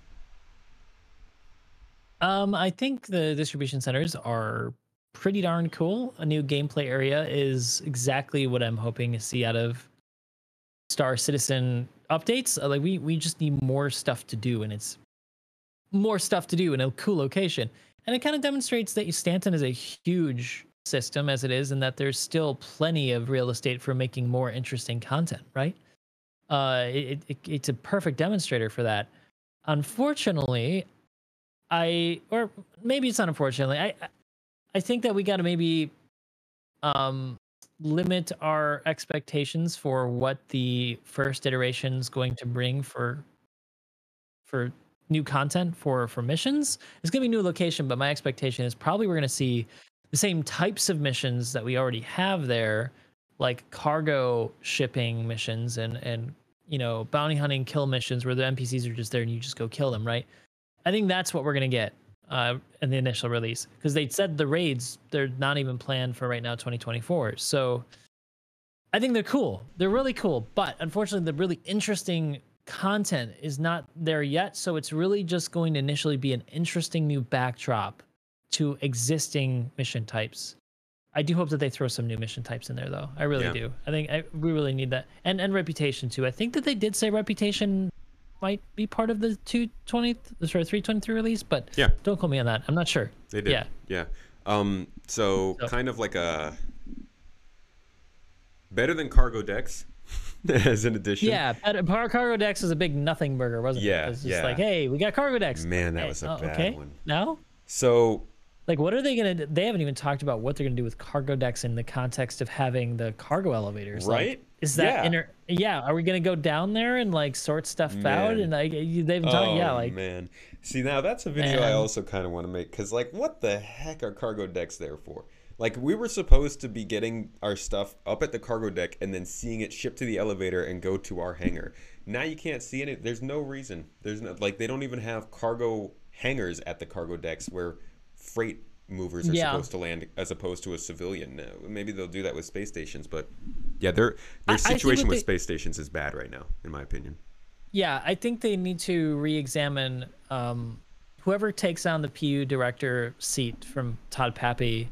Um, I think the distribution centers are pretty darn cool. A new gameplay area is exactly what I'm hoping to see out of Star Citizen updates. Uh, Like we we just need more stuff to do, and it's more stuff to do in a cool location. And it kind of demonstrates that Stanton is a huge system as it is, and that there's still plenty of real estate for making more interesting content, right? Uh, it, it it's a perfect demonstrator for that. Unfortunately, I or maybe it's not unfortunately. I I- I think that we got to maybe um limit our expectations for what the first iteration is going to bring for for new content for for missions. It's going to be a new location, but my expectation is probably we're going to see the same types of missions that we already have there, like cargo shipping missions and and you know bounty hunting kill missions where the N P Cs are just there and you just go kill them, right? I think that's what we're going to get uh, in the initial release, because they said the raids they're not even planned for right now, twenty twenty-four. So I think they're cool. They're really cool, but unfortunately, the really interesting content is not there yet. So it's really just going to initially be an interesting new backdrop to existing mission types. I do hope that they throw some new mission types in there, though. I really Yeah. do. I think I, we really need that, and and reputation too. I think that they did say reputation might be part of the two twenty, sorry, three twenty-three release, but Yeah. don't quote me on that. I'm not sure. They did. Yeah. Yeah. Um, so, So- kind of like a better than cargo decks as an addition. Yeah, but Par- Cargo Decks is a big nothing burger, wasn't Yeah, it? It's just yeah. like, hey, we got Cargo Decks. Man, that Hey, was a oh, bad okay. one. Now, So like, what are they gonna do? They haven't even talked about what they're gonna do with Cargo Decks in the context of having the cargo elevators. Like, Right? is that Yeah. inter? Yeah. Are we gonna go down there and like sort stuff out? Man. And like you- they've talked, oh yeah, like man. See, now that's a video I Man. also kind of want to make because, like, what the heck are cargo decks there for? Like, we were supposed to be getting our stuff up at the cargo deck and then seeing it shipped to the elevator and go to our hangar. Now you can't see it. There's no reason. There's no, like, they don't even have cargo hangars at the cargo decks where freight movers are Yeah. supposed to land as opposed to a civilian. No, maybe they'll do that with space stations, but yeah, their I- I their think situation what with they- space stations is bad right now, in my opinion. Yeah, I think they need to re-examine um, whoever takes on the P U director seat from Todd Pappy.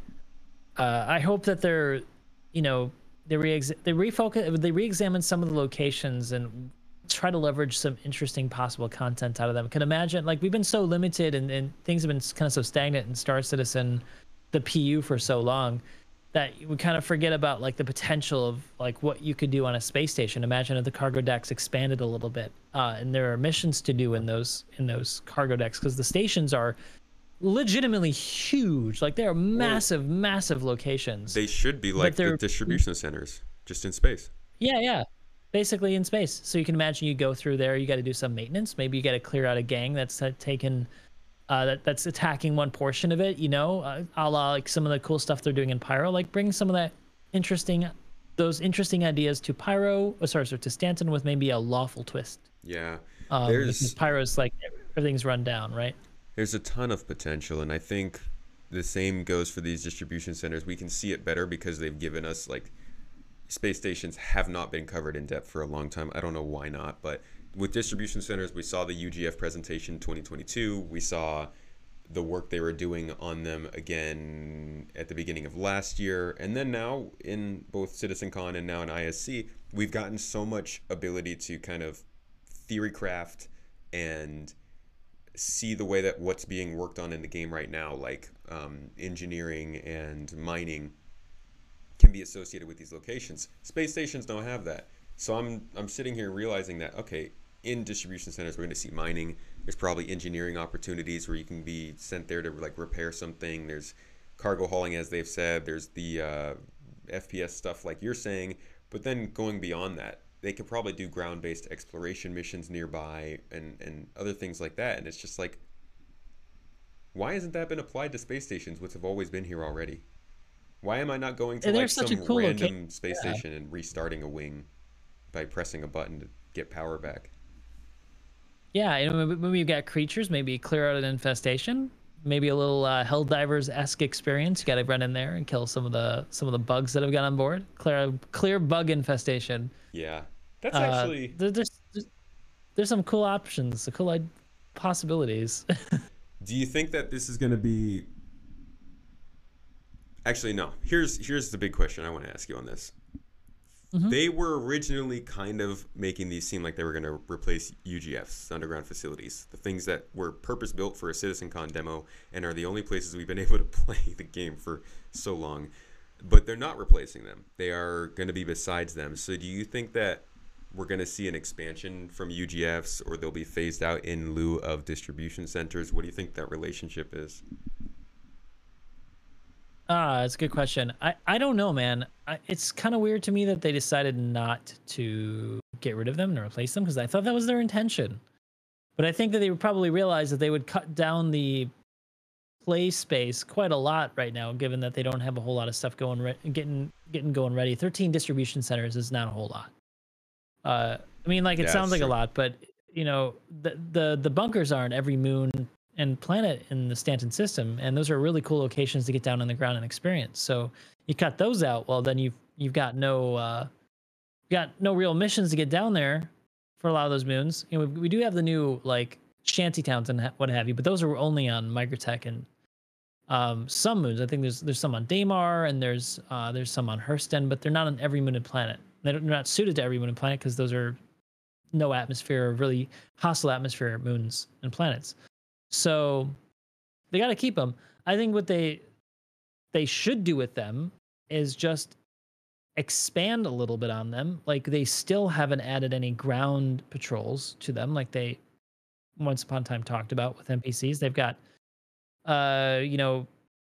Uh, I hope that they're, you know, they re they refocus, they re-examine some of the locations and try to leverage some interesting possible content out of them. Can imagine, like, we've been so limited and, and things have been kind of so stagnant in Star Citizen, the P U for so long, that we kind of forget about like the potential of like what you could do on a space station. Imagine if the cargo decks expanded a little bit, uh, and there are missions to do in those in those cargo decks because the stations are legitimately huge. Like they are massive, massive locations. They should be like the they're- distribution centers, just in space. Yeah, yeah. Basically in space. So you can imagine you go through there, you got to do some maintenance. Maybe you got to clear out a gang that's uh, taken, uh, that, that's attacking one portion of it, you know, uh, a la like some of the cool stuff they're doing in Pyro. Like bring some of that interesting, those interesting ideas to Pyro, oh, sorry, sorry, to Stanton with maybe a lawful twist. Yeah. Um, because there's Pyro's like, everything's run down, right? there's a ton of potential, and I think the same goes for these distribution centers. We can see it better because they've given us, like, space stations have not been covered in depth for a long time. I don't know why not, but with distribution centers, we saw the U G F presentation twenty twenty-two. We saw the work they were doing on them again at the beginning of last year. And then now in both CitizenCon and now in I S C, we've gotten so much ability to kind of theory craft and see the way that what's being worked on in the game right now, like um, engineering and mining, can be associated with these locations. Space stations don't have that. So I'm I'm sitting here realizing that, okay, in distribution centers we're going to see mining. There's probably engineering opportunities where you can be sent there to like repair something. There's cargo hauling, as they've said. There's the uh, F P S stuff like you're saying. But then going beyond that, they could probably do ground-based exploration missions nearby and, and other things like that. And it's just like, why hasn't that been applied to space stations, which have always been here already? Why am I not going to And like there's such a some cool random loca- space yeah. station and restarting a wing by pressing a button to get power back? Yeah, you know, maybe we've got creatures, maybe clear out an infestation, maybe a little uh, Helldivers-esque experience. You got to run in there and kill some of the some of the bugs that have got on board. Clear clear bug infestation. Yeah, that's Uh, actually. there, there's there's there's some cool options, some cool like, possibilities. Do you think that this is going to be? Actually, no. Here's here's the big question I want to ask you on this. Mm-hmm. They were originally kind of making these seem like they were going to replace U G Fs, underground facilities, the things that were purpose built for a CitizenCon demo and are the only places we've been able to play the game for so long. But they're not replacing them. They are going to be besides them. So do you think that we're going to see an expansion from U G Fs, or they'll be phased out in lieu of distribution centers? What do you think that relationship is? Ah, it's a good question. I, I don't know, man. I, it's kind of weird to me that they decided not to get rid of them and replace them because I thought that was their intention. But I think that they would probably realize that they would cut down the play space quite a lot right now, given that they don't have a whole lot of stuff going re- getting getting going ready. thirteen distribution centers is not a whole lot. Uh, I mean, like it Yeah, sounds it's like a true. lot, but you know, the the the bunkers are in every moon and planet in the Stanton system, and those are really cool locations to get down on the ground and experience. So you cut those out, well, then you've you've got no uh, we got no real missions to get down there for a lot of those moons. You know, we, we do have the new like shanty towns and ha- what have you, but those are only on Microtech and um, some moons. I think there's there's some on Daymar and there's uh, there's some on Hurston, but they're not on every moon and planet. They're not suited to every moon and planet because those are no atmosphere or really hostile atmosphere moons and planets. So they got to keep them. I think what they they should do with them is just expand a little bit on them. Like they still haven't added any ground patrols to them, like they once upon a time talked about with N P Cs. They've got, uh, you know,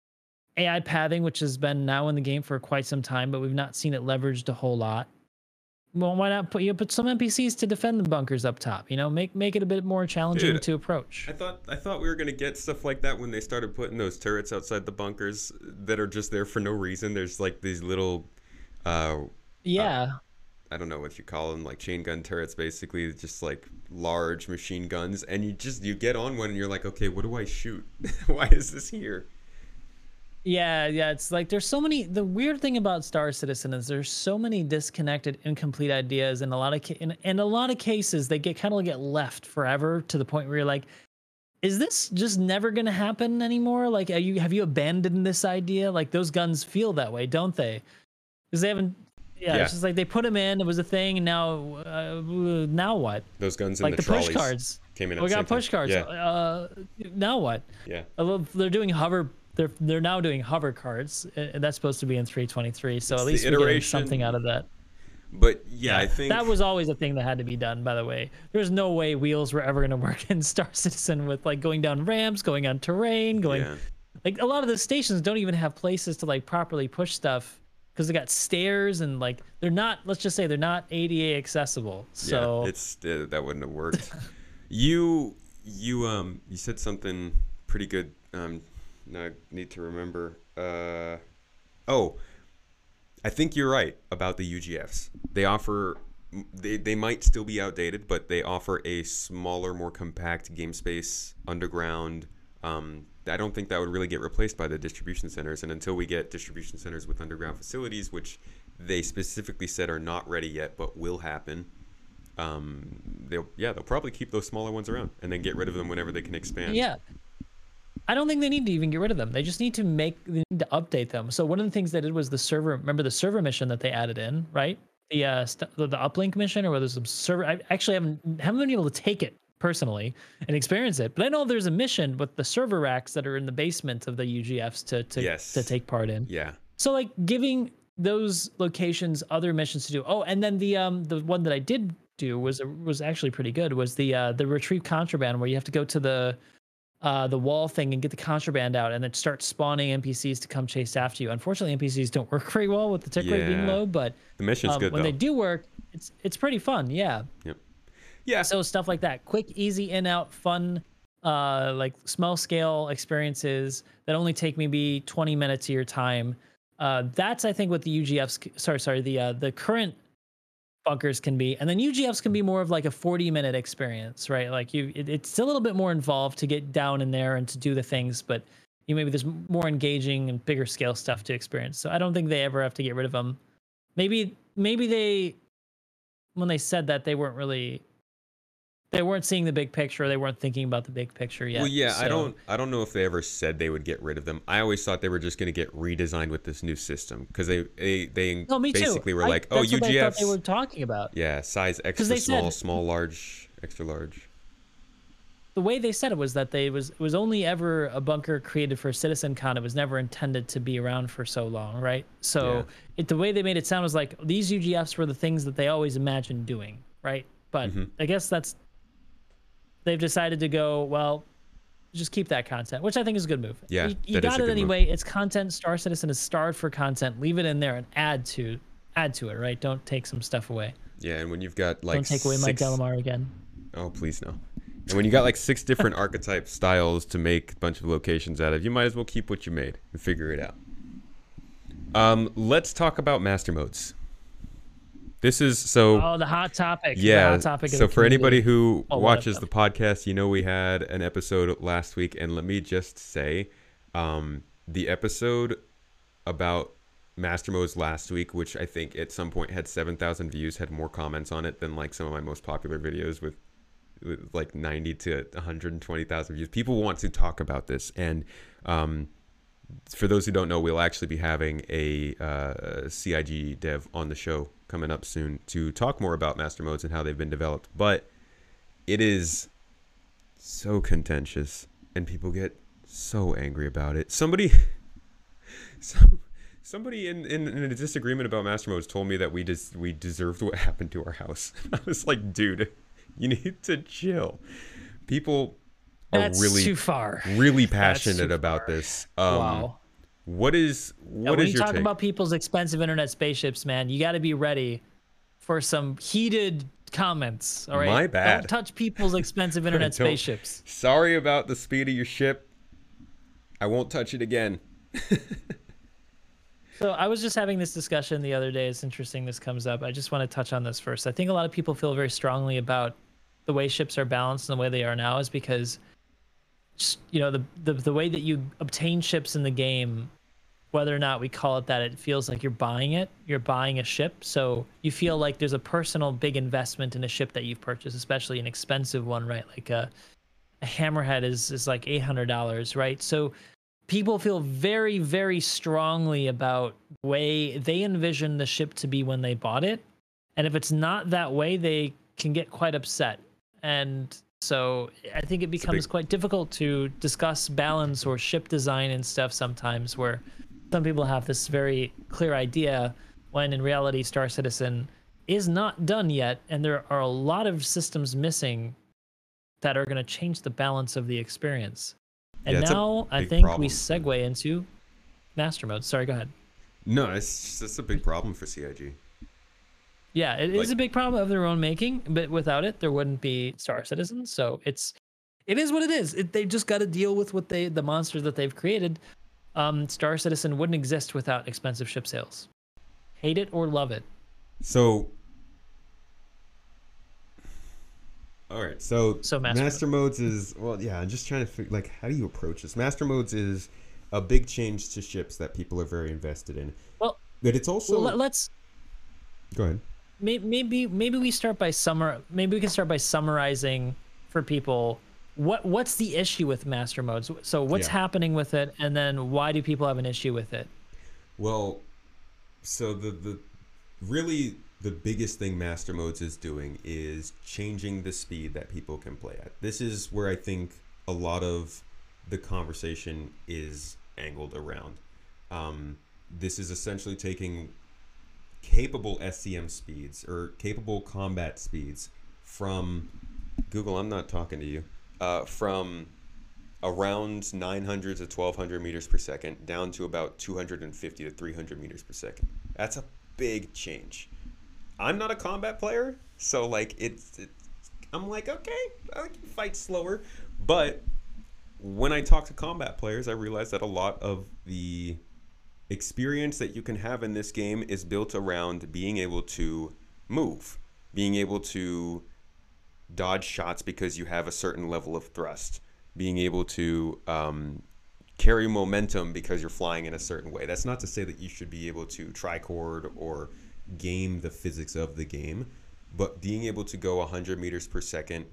A I pathing, which has been now in the game for quite some time, but we've not seen it leveraged a whole lot. Well, why not put you know, put some N P Cs to defend the bunkers up top? You know, make make it a bit more challenging Dude, to approach. I thought I thought we were gonna get stuff like that when they started putting those turrets outside the bunkers that are just there for no reason. There's like these little, uh, Yeah. uh, I don't know what you call them, like chain gun turrets, basically, just like large machine guns, and you just you get on one and you're like, okay, what do I shoot? Why is this here? Yeah, yeah, it's like there's so many. The weird thing about Star Citizen is there's so many disconnected, incomplete ideas, and a lot of ca- in, in a lot of cases they get kind of get left forever to the point where you're like, is this just never gonna happen anymore? Like, are you have you abandoned this idea? Like those guns feel that way, don't they? Because they haven't. Yeah, Yeah. it's just like they put them in. It was a thing, and now, uh, now what? Those guns in Like the, the push trolleys cards. came in. At We the got same push time. cards. Yeah, Uh, now what? yeah. I love- They're doing hover. They're they're now doing hover cards, and that's supposed to be in three twenty-three. So It's at the least we're getting iteration. something out of that. But yeah, I think that was always a thing that had to be done. By the way, there's no way wheels were ever going to work in Star Citizen with like going down ramps, going on terrain, going Yeah. like a lot of the stations don't even have places to like properly push stuff because they got stairs and like they're not. Let's just say they're not A D A accessible. So yeah, it's uh, that wouldn't have worked. you you um you said something pretty good. Um, now I need to remember. Uh, oh, I think you're right about the U G Fs. They offer. They, they might still be outdated, but they offer a smaller, more compact game space underground. Um, I don't think that would really get replaced by the distribution centers. And until we get distribution centers with underground facilities, which they specifically said are not ready yet, but will happen, um, they'll yeah they'll probably keep those smaller ones around and then get rid of them whenever they can expand. yeah. I don't think they need to even get rid of them. They just need to make they need to update them. So one of the things they did was the server. Remember the server mission that they added in, right? The uh st- the, the uplink mission, or whether some server. I actually haven't haven't been able to take it personally and experience it, but I know there's a mission with the server racks that are in the basement of the U G Fs to to Yes. to take part in. Yeah. So like giving those locations other missions to do. Oh, and then the um the one that I did do was was actually pretty good. Was the uh the retrieve contraband, where you have to go to the uh the wall thing and get the contraband out, and then start spawning N P Cs to come chase after you. Unfortunately, N P Cs don't work very well with the tick rate being Yeah. low, but The mission's um, good when though. they do work, it's it's pretty fun. Yeah. Yep. Yeah. So stuff like that, quick, easy in out, fun, uh, like small scale experiences that only take maybe twenty minutes of your time. Uh, that's I think what the U G Fs, c- sorry, sorry, the uh, the current bunkers can be, and then U G Fs can be more of like a forty minute experience, right? Like you, it, it's a little bit more involved to get down in there and to do the things, but you maybe there's more engaging and bigger scale stuff to experience. So I don't think they ever have to get rid of them. Maybe maybe they, when they said that, they weren't really. They weren't seeing the big picture. They weren't thinking about the big picture yet. Well, yeah, I so- don't, I don't know if they ever said they would get rid of them. I always thought they were just going to get redesigned with this new system because they, they, they No, me basically too. were I- like, oh, that's what I thought U G Fs, they were talking about. yeah, size extra they small, said- small, large, extra large. The way they said it was that they was it was only ever a bunker created for CitizenCon. It was never intended to be around for so long, right? So Yeah. it, the way they made it sound was like these U G Fs were the things that they always imagined doing, right? But Mhm. I guess that's they've decided to go, well, just keep that content, which I think is a good move. Yeah, you, you that is got a it good anyway. It's content. Star Citizen is starved for content. Leave it in there and add to add to it, right? Don't take some stuff away. Yeah, and when you've got like Don't take away Mike six, Delamar again. oh, please no. And when you got like six different archetype styles to make a bunch of locations out of, you might as well keep what you made and figure it out. Um, let's talk about master modes. This is so. Oh, the hot topic. The Yeah. hot topic of So the for anybody community. who Oh, one of watches them. the podcast, you know we had an episode last week, and let me just say, um, the episode about Master Modes last week, which I think at some point had seven thousand views, had more comments on it than like some of my most popular videos with, with like ninety to one hundred twenty thousand views. People want to talk about this. And um, for those who don't know, we'll actually be having a uh, C I G dev on the show coming up soon to talk more about Master Modes and how they've been developed. But it is so contentious and people get so angry about it. Somebody... So, somebody in, in, in a disagreement about Master Modes told me that we just we deserved what happened to our house. I was like, dude, you need to chill. People are That's really too far. really That's passionate too about far. this. Um, Wow. What is Yeah, what when is you your talk take? about people's expensive internet spaceships, man, you got to be ready for some heated comments. All right, My bad. Don't touch people's expensive internet Don't- spaceships. Sorry about the speed of your ship. I won't touch it again. So I was just having this discussion the other day. It's interesting this comes up. I just want to touch on this first. I think a lot of people feel very strongly about the way ships are balanced and the way they are now is because, just, you know, the, the the way that you obtain ships in the game, whether or not we call it that, it feels like you're buying it. You're buying a ship. So you feel like there's a personal big investment in a ship that you've purchased, especially an expensive one, right? Like a, a Hammerhead is, is like eight hundred dollars, right? So people feel very, very strongly about the way they envision the ship to be when they bought it. And if it's not that way, they can get quite upset. And so I think it becomes big- quite difficult to discuss balance or ship design and stuff sometimes, where some people have this very clear idea when in reality Star Citizen is not done yet. And there are a lot of systems missing that are going to change the balance of the experience. And Yeah, it's a now I big think problem. we segue into Master Mode. Sorry, go ahead. No, it's just it's a big problem for C I G. Yeah, it is Like- a big problem of their own making, but without it, there wouldn't be Star Citizen. So it's, it is what it is. It, they've just got to deal with what they, the monsters that they've created. Um, Star Citizen wouldn't exist without expensive ship sales. Hate it or love it. So, all right. So, So Master Master Modes is well, yeah. I'm just trying to figure like how do you approach this? Master Modes is a big change to ships that people are very invested in. Well, But it's also well let, let's go ahead. may- maybe maybe we start by summer. Maybe we can start by summarizing for people what what's the issue with Master Modes. So what's Yeah. happening with it, and then why do people have an issue with it? Well, so the the really the biggest thing Master Modes is doing is changing the speed that people can play at. This is where I think a lot of the conversation is angled around. Um, this is essentially taking capable S C M speeds or capable combat speeds from Google. I'm not talking to you. Uh, from around nine hundred to twelve hundred meters per second down to about two hundred fifty to three hundred meters per second. That's a big change. I'm not a combat player, so like it's, it's I'm like, okay, I can fight slower. But when I talk to combat players, I realize that a lot of the experience that you can have in this game is built around being able to move, being able to dodge shots because you have a certain level of thrust, being able to um, carry momentum because you're flying in a certain way. That's not to say that you should be able to tricord or game the physics of the game, but being able to go one hundred meters per second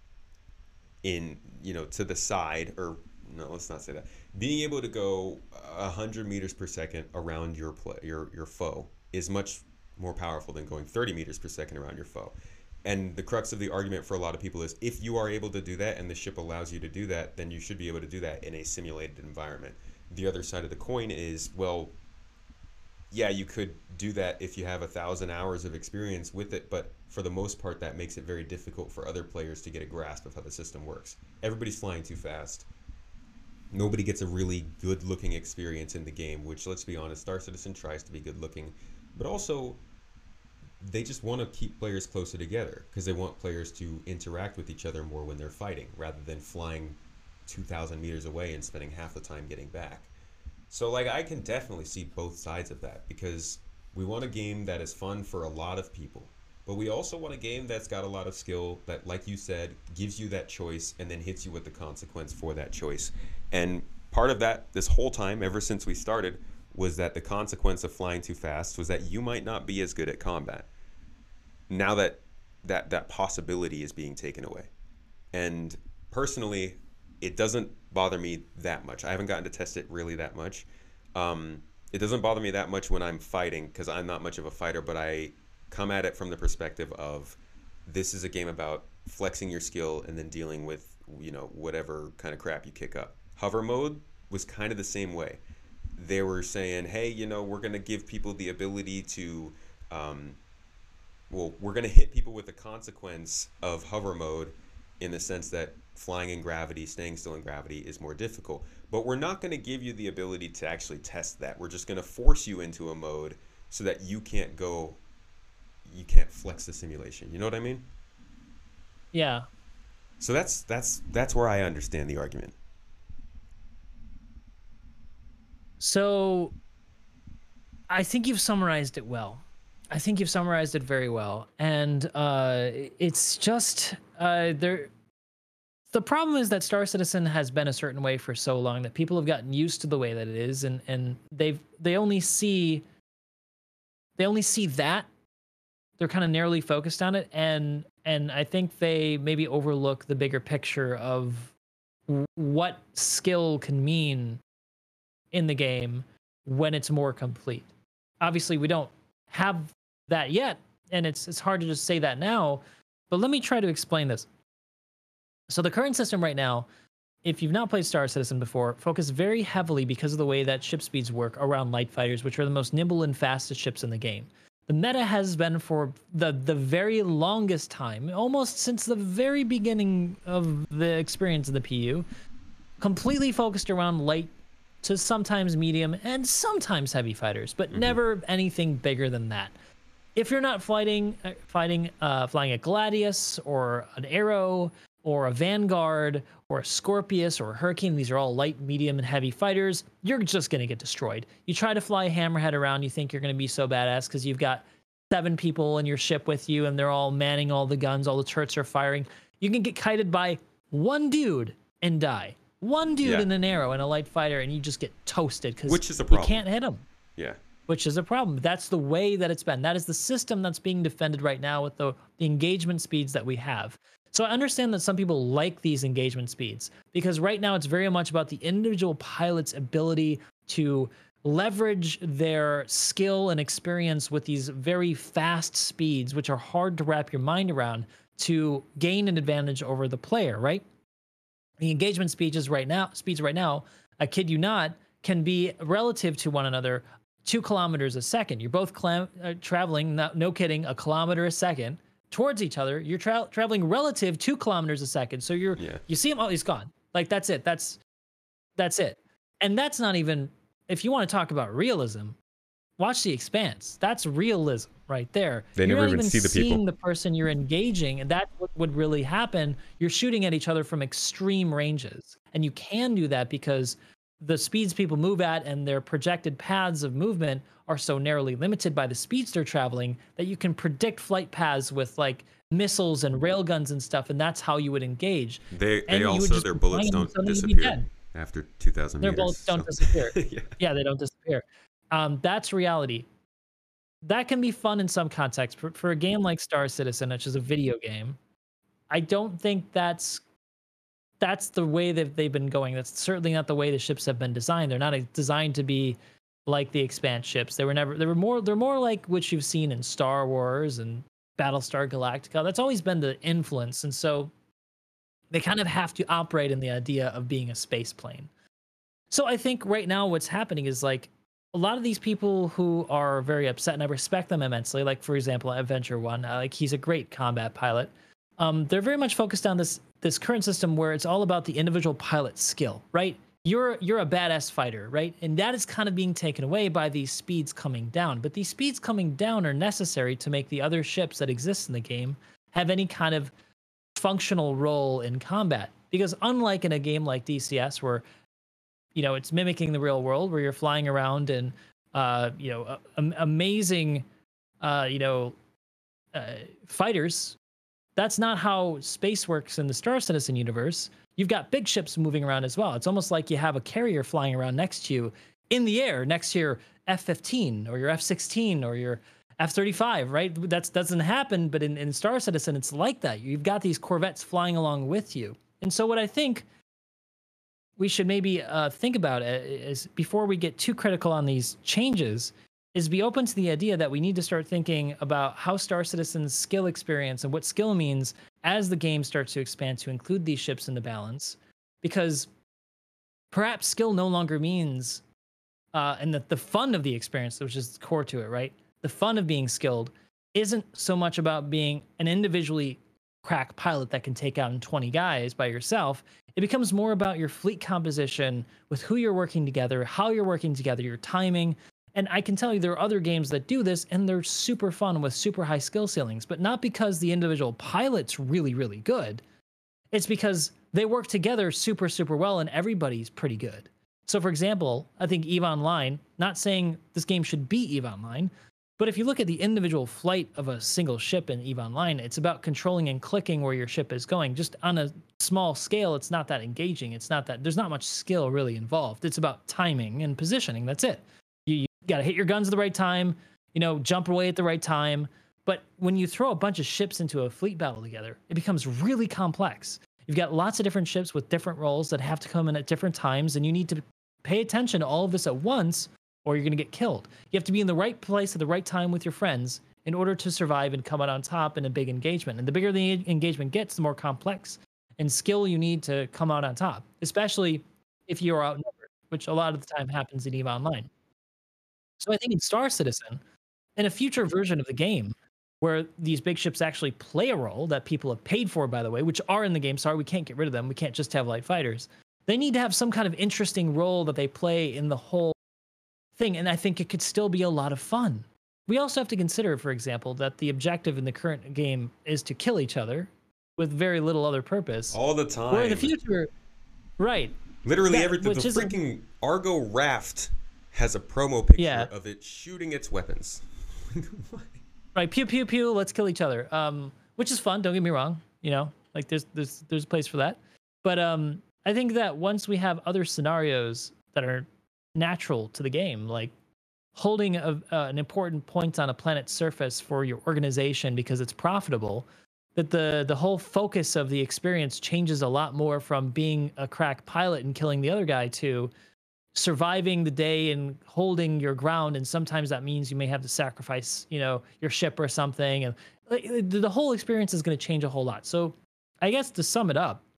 in, you know, to the side, or no, let's not say that. Being able to go one hundred meters per second around your play, your your foe is much more powerful than going thirty meters per second around your foe. And the crux of the argument for a lot of people is if you are able to do that and the ship allows you to do that, then you should be able to do that in a simulated environment. The other side of the coin is, well, yeah, you could do that if you have a thousand hours of experience with it, but for the most part, that makes it very difficult for other players to get a grasp of how the system works. Everybody's flying too fast. Nobody gets a really good-looking experience in the game, which, let's be honest, Star Citizen tries to be good-looking, but also they just want to keep players closer together because they want players to interact with each other more when they're fighting, rather than flying two thousand meters away and spending half the time getting back. So, like, I can definitely see both sides of that, because we want a game that is fun for a lot of people, but we also want a game that's got a lot of skill that, like you said, gives you that choice and then hits you with the consequence for that choice. And part of that, this whole time, ever since we started, was that the consequence of flying too fast was that you might not be as good at combat. Now that that, that possibility is being taken away. And personally, it doesn't bother me that much. I haven't gotten to test it really that much. Um, it doesn't bother me that much when I'm fighting, because I'm not much of a fighter, but I come at it from the perspective of this is a game about flexing your skill and then dealing with, you know, whatever kind of crap you kick up. Hover mode was kind of the same way. They were saying, hey, you know, we're going to give people the ability to, um, well, we're going to hit people with the consequence of hover mode in the sense that flying in gravity, staying still in gravity is more difficult. But we're not going to give you the ability to actually test that. We're just going to force you into a mode so that you can't go, you can't flex the simulation. You know what I mean? Yeah. So that's that's that's where I understand the argument. So I think you've summarized it well. I think you've summarized it very well. And uh, it's just uh, there. The problem is that Star Citizen has been a certain way for so long that people have gotten used to the way that it is, and and they've they only see they only see that. They're kind of narrowly focused on it, and and I think they maybe overlook the bigger picture of w- what skill can mean in the game when it's more complete. Obviously, we don't have that yet, and it's it's hard to just say that now, but let me try to explain this. So the current system right now, if you've not played Star Citizen before, focus very heavily because of the way that ship speeds work around light fighters, which are the most nimble and fastest ships in the game. The meta has been for the the very longest time, almost since the very beginning of the experience of the P U, completely focused around light to sometimes medium and sometimes heavy fighters, but mm-hmm. never anything bigger than that. If you're not fighting, uh, fighting, uh, flying a Gladius or an Arrow or a Vanguard or a Scorpius or a Hurricane, these are all light, medium, and heavy fighters, you're just going to get destroyed. You try to fly a Hammerhead around, you think you're going to be so badass because you've got seven people in your ship with you and they're all manning all the guns, all the turrets are firing. You can get kited by one dude and die. One dude yeah. in an Arrow and a light fighter, and you just get toasted because you can't hit him. Yeah. Which is a problem. That's the way that it's been. That is the system that's being defended right now with the, the engagement speeds that we have. So I understand that some people like these engagement speeds because right now it's very much about the individual pilot's ability to leverage their skill and experience with these very fast speeds, which are hard to wrap your mind around, to gain an advantage over the player, right? The engagement speeds right now, speeds right now, I kid you not, can be relative to one another two kilometers a second. You're both clam- uh, traveling, no, no kidding, a kilometer a second towards each other. You're tra- traveling relative two kilometers a second. So you're, yeah. you see him, oh, he's gone. Like, that's it. That's, that's it. And that's not even, if you want to talk about realism, watch The Expanse. That's realism right there. They you're never not even even see the seeing people. the person you're engaging, and that's what would really happen. You're shooting at each other from extreme ranges. And you can do that because the speeds people move at and their projected paths of movement are so narrowly limited by the speeds they're traveling that you can predict flight paths with like missiles and railguns and stuff, and that's how you would engage. They and they also their bullets don't disappear after two thousand their meters. Their bullets don't so. disappear. yeah. yeah, they don't disappear. Um, that's reality. That can be fun in some contexts. For, for a game like Star Citizen, which is a video game, I don't think that's that's the way that they've been going. That's certainly not the way the ships have been designed. They're not designed to be like the Expanse ships. They were never. They were more. They're more like what you've seen in Star Wars and Battlestar Galactica. That's always been the influence, and so they kind of have to operate in the idea of being a space plane. So I think right now what's happening is like a lot of these people who are very upset, and I respect them immensely. Like for example, Adventure One, uh, like he's a great combat pilot. Um, they're very much focused on this this current system where it's all about the individual pilot skill, right? You're you're a badass fighter, right? And that is kind of being taken away by these speeds coming down. But these speeds coming down are necessary to make the other ships that exist in the game have any kind of functional role in combat. Because unlike in a game like D C S, where you know it's mimicking the real world, where you're flying around and uh, you know uh, amazing, uh, you know, uh, fighters. That's not how space works in the Star Citizen universe. You've got big ships moving around as well. It's almost like you have a carrier flying around next to you, in the air next to your F fifteen or your F sixteen or your F thirty-five, right? That doesn't happen, but in, in Star Citizen, it's like that. You've got these Corvettes flying along with you. And so what I think we should maybe uh, think about is, before we get too critical on these changes, is be open to the idea that we need to start thinking about how Star Citizen's skill experience and what skill means as the game starts to expand to include these ships in the balance. Because perhaps skill no longer means, uh, and the, the fun of the experience, which is core to it, right? The fun of being skilled isn't so much about being an individually crack pilot that can take out twenty guys by yourself. It becomes more about your fleet composition, with who you're working together, how you're working together, your timing. And I can tell you there are other games that do this, and they're super fun with super high skill ceilings, but not because the individual pilot's really, really good. It's because they work together super, super well, and everybody's pretty good. So for example, I think EVE Online, not saying this game should be EVE Online, but if you look at the individual flight of a single ship in EVE Online, it's about controlling and clicking where your ship is going. Just on a small scale, it's not that engaging. It's not that, there's not much skill really involved. It's about timing and positioning. That's it. You, you got to hit your guns at the right time, you know, jump away at the right time. But when you throw a bunch of ships into a fleet battle together, it becomes really complex. You've got lots of different ships with different roles that have to come in at different times, and you need to pay attention to all of this at once, or you're going to get killed. You have to be in the right place at the right time with your friends in order to survive and come out on top in a big engagement. And the bigger the engagement gets, the more complex and skill you need to come out on top, especially if you are outnumbered, which a lot of the time happens in EVE Online. So I think in Star Citizen, in a future version of the game, where these big ships actually play a role that people have paid for, by the way, which are in the game. Sorry, we can't get rid of them. We can't just have light fighters. They need to have some kind of interesting role that they play in the whole thing, and I think it could still be a lot of fun. We also have to consider, for example, that the objective in the current game is to kill each other with very little other purpose. All the time. Where in the future, right. Literally that, everything. The is freaking Argo Raft has a promo picture yeah. of it shooting its weapons. Right, pew pew pew, let's kill each other. Um, which is fun, don't get me wrong. You know, like there's there's there's a place for that. But um I think that once we have other scenarios that are natural to the game, like holding a, uh, an important point on a planet's surface for your organization because it's profitable, that the the whole focus of the experience changes a lot more from being a crack pilot and killing the other guy to surviving the day and holding your ground. And sometimes that means you may have to sacrifice, you know, your ship or something. And like, the whole experience is going to change a whole lot. So I guess to sum it up,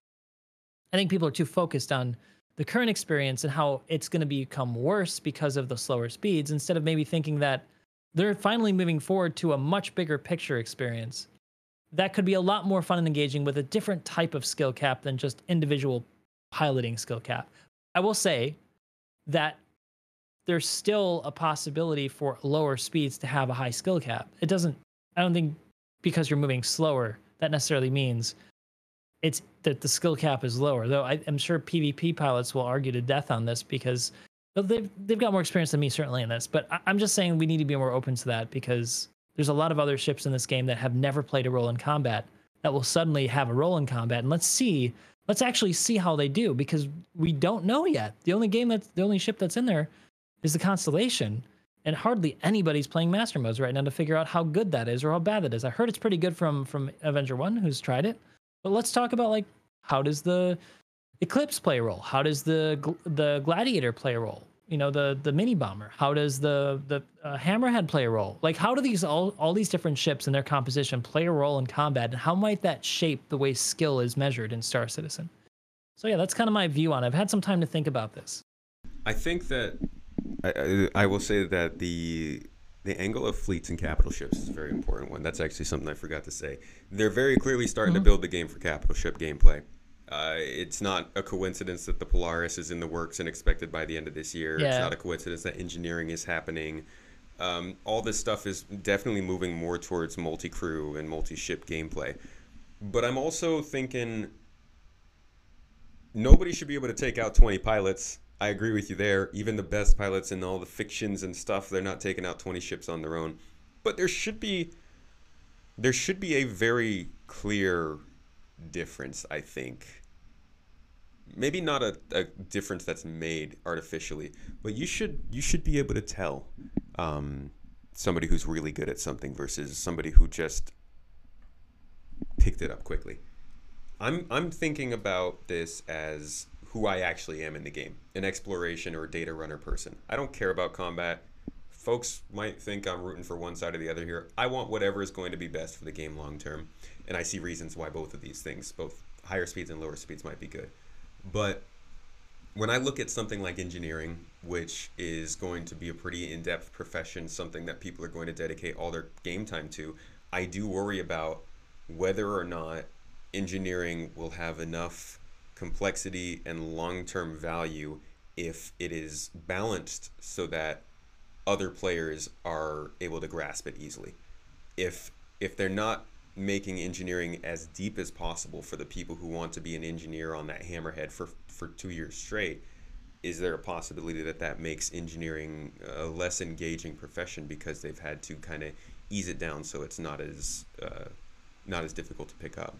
I think people are too focused on the current experience and how it's going to become worse because of the slower speeds, instead of maybe thinking that they're finally moving forward to a much bigger picture experience that could be a lot more fun and engaging with a different type of skill cap than just individual piloting skill cap. I will say that there's still a possibility for lower speeds to have a high skill cap. It doesn't, I don't think because you're moving slower, that necessarily means it's that the skill cap is lower, though I, I'm sure PvP pilots will argue to death on this because they've they've got more experience than me certainly in this. But I, I'm just saying we need to be more open to that, because there's a lot of other ships in this game that have never played a role in combat that will suddenly have a role in combat, and let's see, let's actually see how they do, because we don't know yet. The only game that's the only ship that's in there is the Constellation, and hardly anybody's playing master modes right now to figure out how good that is or how bad that is. I heard it's pretty good from from Avenger One, who's tried it. But let's talk about, like, how does the Eclipse play a role? How does the the Gladiator play a role? You know, the the mini bomber. How does the the uh, Hammerhead play a role? Like, how do these all all these different ships and their composition play a role in combat, and how might that shape the way skill is measured in Star Citizen? So yeah, that's kind of my view on it. I've had some time to think about this. I think that I, I, I will say that the the angle of fleets and capital ships is a very important one. That's actually something I forgot to say. They're very clearly starting mm-hmm. to build the game for capital ship gameplay. Uh, it's not a coincidence that the Polaris is in the works and expected by the end of this year. Yeah. It's not a coincidence that engineering is happening. Um, all this stuff is definitely moving more towards multi-crew and multi-ship gameplay. But I'm also thinking nobody should be able to take out twenty pilots. I agree with you there. Even the best pilots in all the fictions and stuff, they're not taking out twenty ships on their own. But there should be there should be a very clear difference, I think, maybe not a, a difference that's made artificially, but you should you should be able to tell um, somebody who's really good at something versus somebody who just picked it up quickly. I'm I'm thinking about this as who I actually am in the game, an exploration or data runner person. I don't care about combat. Folks might think I'm rooting for one side or the other here. I want whatever is going to be best for the game long term, and I see reasons why both of these things, both higher speeds and lower speeds, might be good. But when I look at something like engineering, which is going to be a pretty in-depth profession, something that people are going to dedicate all their game time to, I do worry about whether or not engineering will have enough complexity and long-term value if it is balanced so that other players are able to grasp it easily. If if they're not making engineering as deep as possible for the people who want to be an engineer on that hammerhead for for two years straight, is there a possibility that that makes engineering a less engaging profession because they've had to kind of ease it down so it's not as uh, not as difficult to pick up?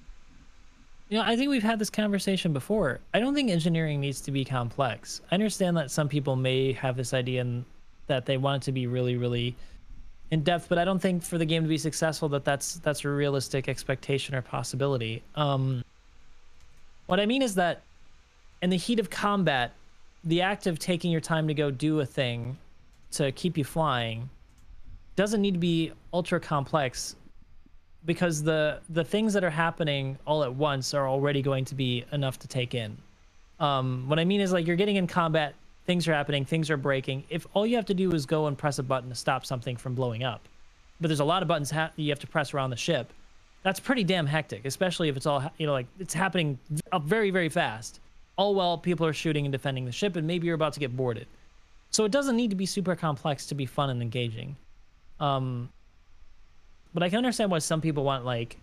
You know, I think we've had this conversation before. I don't think engineering needs to be complex. I understand that some people may have this idea and that they want it to be really, really in depth, but I don't think for the game to be successful that that's that's a realistic expectation or possibility. Um, what I mean is that in the heat of combat, the act of taking your time to go do a thing to keep you flying doesn't need to be ultra complex, because the the things that are happening all at once are already going to be enough to take in. Um, what I mean is, like, you're getting in combat, things are happening, things are breaking. If all you have to do is go and press a button to stop something from blowing up, but there's a lot of buttons ha you have to press around the ship, that's pretty damn hectic, especially if it's all, you know, like, it's happening very, very fast, all while people are shooting and defending the ship, and maybe you're about to get boarded. So it doesn't need to be super complex to be fun and engaging. Um, but I can understand why some people want, like,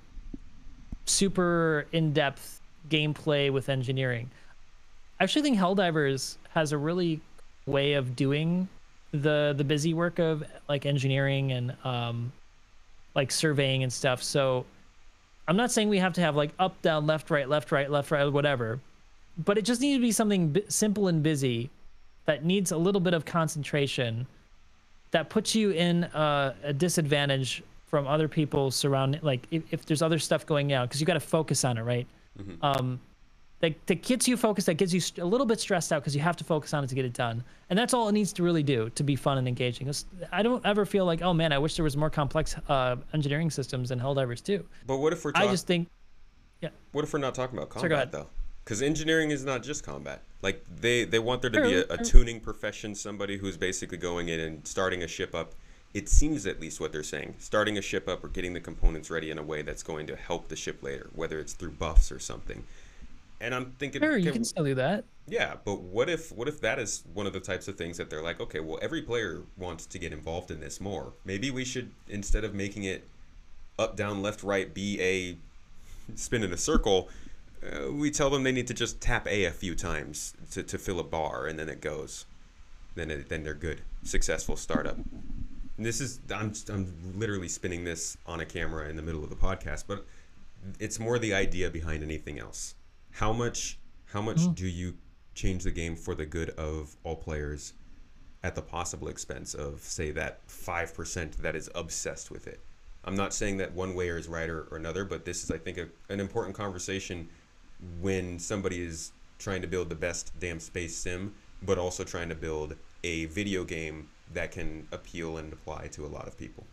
super in-depth gameplay with engineering. I actually think Helldivers has a really way of doing the the busy work of, like, engineering and um, like surveying and stuff. So I'm not saying we have to have, like, up, down, left, right, left, right, left, right, whatever. But it just needs to be something simple and busy that needs a little bit of concentration, that puts you in a, a disadvantage from other people surrounding, like, if, if there's other stuff going on, because you got to focus on it, right? Mm-hmm. Um, that, that gets you focused, that gets you a little bit stressed out because you have to focus on it to get it done. And that's all it needs to really do to be fun and engaging. It's, I don't ever feel like, oh man, I wish there was more complex uh, engineering systems in Helldivers too. But what if we're I just think, yeah. What if we're not talking about combat, Sure, go ahead. though? Because engineering is not just combat. Like, they, they want there to True, be a, a true. tuning profession, somebody who's basically going in and starting a ship up. It seems, at least what they're saying, starting a ship up or getting the components ready in a way that's going to help the ship later, whether it's through buffs or something. And I'm thinking, Sure, you okay, can still do that. yeah, but what if what if that is one of the types of things that they're like, okay, well, every player wants to get involved in this more. Maybe we should, instead of making it up, down, left, right, B, A, spin in a circle, uh, we tell them they need to just tap A a few times to, to fill a bar, and then it goes. Then it, then they're good. Successful startup. And this is, I'm, I'm literally spinning this on a camera in the middle of the podcast, but it's more the idea behind anything else. How much how much mm. do you change the game for the good of all players at the possible expense of, say, that five percent that is obsessed with it? I'm not saying that one way is right or, or another, but this is, I think, a, an important conversation when somebody is trying to build the best damn space sim, but also trying to build a video game that can appeal and apply to a lot of people.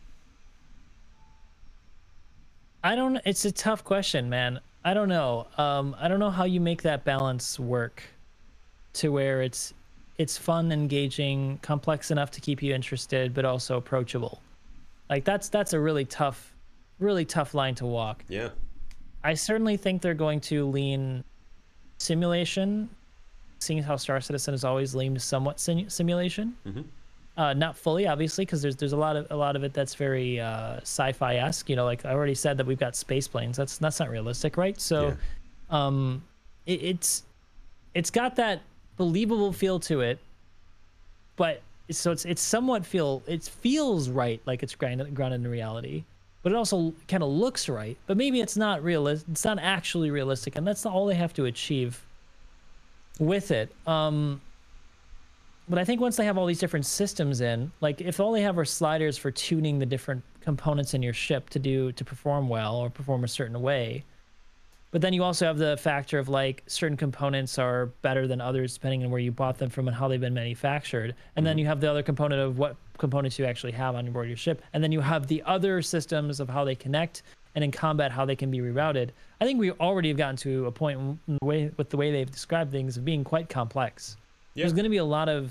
I don't, it's a tough question, man. I don't know. Um, I don't know how you make that balance work to where it's it's fun, engaging, complex enough to keep you interested, but also approachable. Like, that's that's a really tough, really tough line to walk. Yeah. I certainly think they're going to lean simulation, seeing how Star Citizen has always leaned somewhat sim simulation. Mm-hmm. Uh, not fully, obviously, because there's there's a lot of a lot of it that's very uh, sci-fi-esque. You know, like I already said that we've got space planes. That's that's not realistic, right? So, yeah. um, it, it's it's got that believable feel to it, but so it's it's somewhat feel it feels right, like it's grounded grounded in reality, but it also kind of looks right. But maybe it's not realistic. It's not actually realistic, and that's all they have to achieve with it. Um, but I think once they have all these different systems in, like if all they have are sliders for tuning the different components in your ship to do to perform well or perform a certain way, but then you also have the factor of like certain components are better than others depending on where you bought them from and how they've been manufactured. And then you have the other component of what components you actually have on board your ship. And then you have the other systems of how they connect and in combat how they can be rerouted. I think we already have gotten to a point in the way, with the way they've described things of being quite complex. Yeah. There's going to be a lot of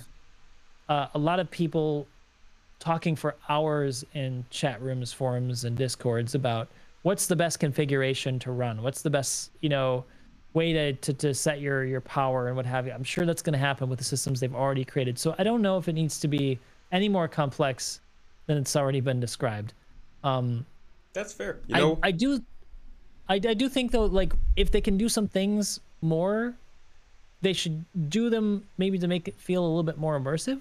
uh, a lot of people talking for hours in chat rooms, forums, and discords about what's the best configuration to run, what's the best, you know, way to, to, to set your, your power and what have you. I'm sure that's going to happen with the systems they've already created. So I don't know if it needs to be any more complex than it's already been described. Um, that's fair. You know, I, I do, I, I do think though, like if they can do some things more, they should do them maybe to make it feel a little bit more immersive.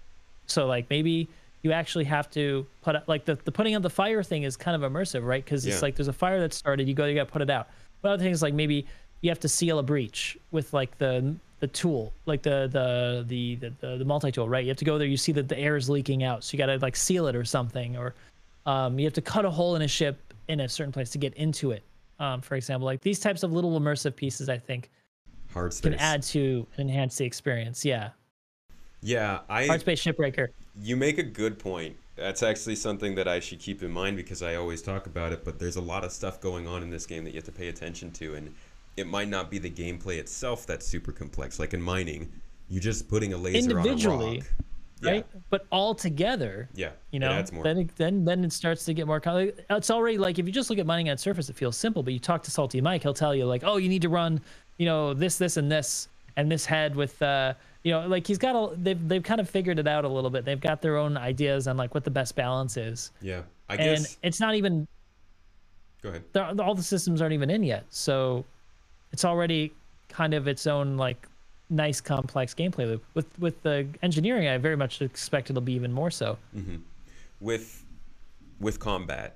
So like maybe you actually have to put out, like the, the putting out the fire thing is kind of immersive, right? Because it's yeah. like there's a fire that started, you go, you got to put it out. But other things like maybe you have to seal a breach with like the the tool, like the the the the, the, the multi-tool, right? You have to go there, you see that the air is leaking out, so you got to like seal it or something, or um, you have to cut a hole in a ship in a certain place to get into it. Um, for example, like these types of little immersive pieces, I think, hard space can add to and enhance the experience. Yeah. Yeah, I hard space shipbreaker. You make a good point. That's actually something that I should keep in mind because I always talk about it, but there's a lot of stuff going on in this game that you have to pay attention to, and it might not be the gameplay itself that's super complex. Like in mining, you're just putting a laser on a rock. Right? Yeah. But all together, yeah, you know, it more. then it, then then it starts to get more complex. It's already like if you just look at mining on surface, it feels simple, but you talk to Salty Mike, he'll tell you like, oh, you need to run, you know, this, this, and this, and this head with, uh, you know, like he's got a, they've they've kind of figured it out a little bit. They've got their own ideas on like what the best balance is. Yeah, I and guess it's not even. Go ahead. All the systems aren't even in yet, so it's already kind of its own like nice complex gameplay loop. With with the engineering, I very much expect it'll be even more so. Mm-hmm. With with combat,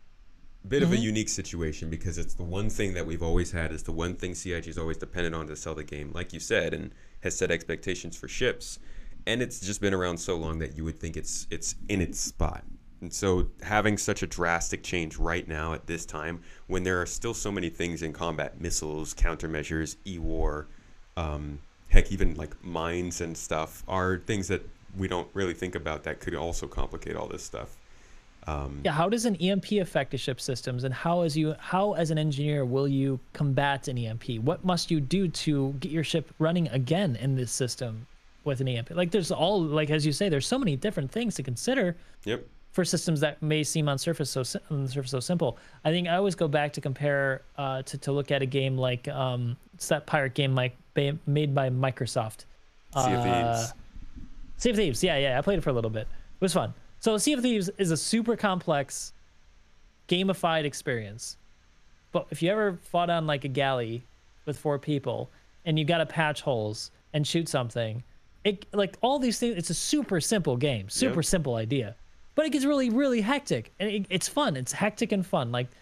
bit mm-hmm. of a unique situation because it's the one thing that we've always had is the one thing C I G is always dependent on to sell the game, like you said, and has set expectations for ships, and it's just been around so long that you would think it's it's in its spot. And so having such a drastic change right now at this time, when there are still so many things in combat, missiles, countermeasures, E-war, um, heck, even like mines and stuff, are things that we don't really think about that could also complicate all this stuff. Um, yeah, how does an E M P affect the ship systems, and how as you how as an engineer will you combat an E M P? What must you do to get your ship running again in this system with an E M P? Like there's all like as you say, there's so many different things to consider. Yep. For systems that may seem on surface so on the surface so simple. I think I always go back to compare uh, to to look at a game like um, it's that pirate game like ba- made by Microsoft. Sea of uh, Thieves. Sea of Thieves. Yeah, yeah. I played it for a little bit. It was fun. So Sea of Thieves is a super complex, gamified experience. But if you ever fought on like a galley with four people and you got to patch holes and shoot something, it like all these things. It's a super simple game, super yep. simple idea. But it gets really, really hectic, and it, it's fun. It's hectic and fun. Like,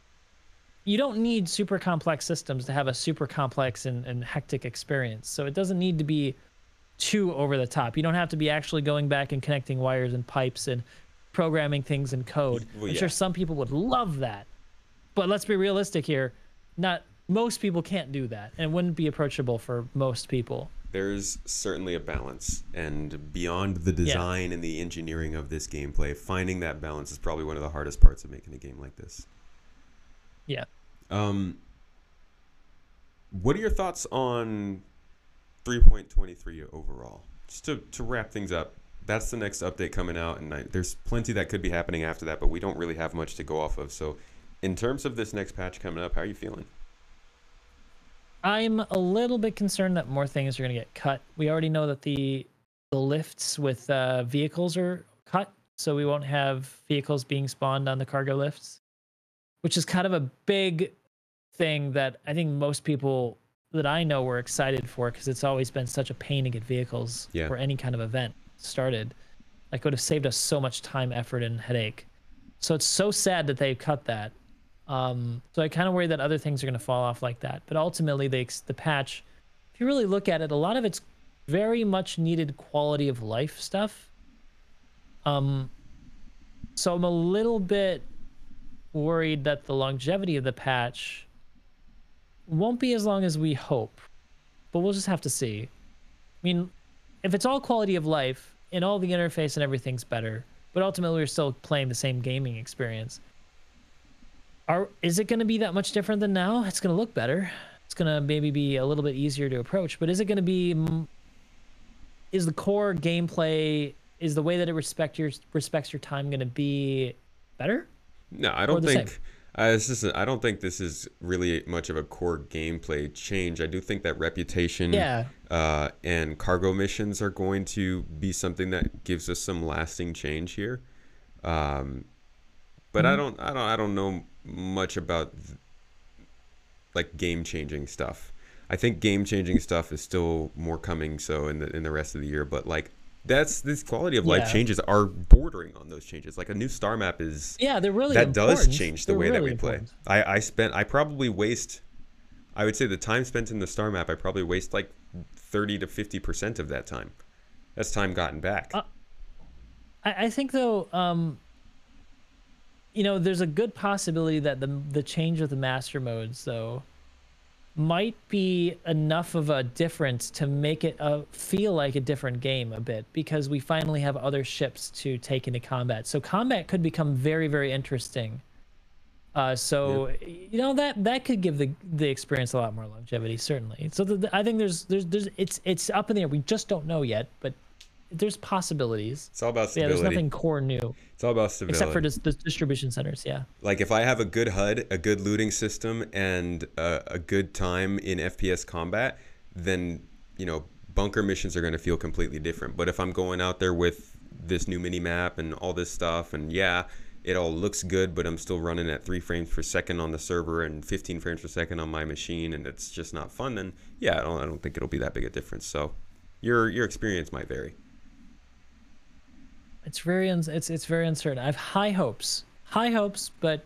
you don't need super complex systems to have a super complex and, and hectic experience. So it doesn't need to be too over the top. You don't have to be actually going back and connecting wires and pipes and programming things in code. Well, I'm yeah. sure some people would love that. But let's be realistic here. Not most people can't do that, and it wouldn't be approachable for most people. There's certainly a balance, and beyond the design yeah. and the engineering of this gameplay, finding that balance is probably one of the hardest parts of making a game like this. Yeah. Um, what are your thoughts on three point twenty-three overall? Just to, to wrap things up, that's the next update coming out, and I, there's plenty that could be happening after that, but we don't really have much to go off of. So in terms of this next patch coming up, how are you feeling? I'm a little bit concerned that more things are going to get cut. We already know that the the lifts with uh, vehicles are cut, so we won't have vehicles being spawned on the cargo lifts, which is kind of a big thing that I think most people that I know were excited for, because it's always been such a pain to get vehicles yeah. for any kind of event started. Like, it would have saved us so much time, effort, and headache. So it's so sad that they cut that. Um, so I kind of worry that other things are going to fall off like that. But ultimately, they, the patch if you really look at it, a lot of it's very much needed quality of life stuff. Um, so I'm a little bit worried that the longevity of the patch won't be as long as we hope, but we'll just have to see. I mean, if it's all quality of life and all the interface and everything's better, but ultimately we're still playing the same gaming experience, are is it going to be that much different than now? It's going to look better. It's going to maybe be a little bit easier to approach, but is it going to be, is the core gameplay, is the way that it respect your respects your time going to be better? No, I don't think uh, this is. I don't think this is really much of a core gameplay change. I do think that reputation, yeah, uh, and cargo missions are going to be something that gives us some lasting change here. Um, but mm-hmm. I don't. I don't. I don't know much about th- like game changing stuff. I think game changing stuff is still more coming. So in the in the rest of the year, but like. That's these quality of life yeah. changes are bordering on those changes. Like a new star map is yeah, they're really that important. does change the they're way really that we important. play. I I spent I probably waste, I would say the time spent in the star map I probably waste like thirty to fifty percent of that time. That's time gotten back. Uh, I I think though, um, you know, there's a good possibility that the the change of the master modes though might be enough of a difference to make it uh, feel like a different game a bit, because we finally have other ships to take into combat. So combat could become very, very interesting. Uh, so yeah. you know that that could give the the experience a lot more longevity, certainly. So the, the, I think there's there's there's it's it's up in the air. We just don't know yet, but there's possibilities. It's all about stability. Yeah, there's nothing core new. It's all about stability. Except for dis- the distribution centers, yeah. Like if I have a good H U D, a good looting system, and a, a good time in F P S combat, then, you know, bunker missions are going to feel completely different. But if I'm going out there with this new mini map and all this stuff, and yeah, it all looks good, but I'm still running at three frames per second on the server and fifteen frames per second on my machine, and it's just not fun, then yeah, I don't, I don't think it'll be that big a difference. So your your experience might vary. It's very un- it's it's very uncertain. I have high hopes, high hopes, but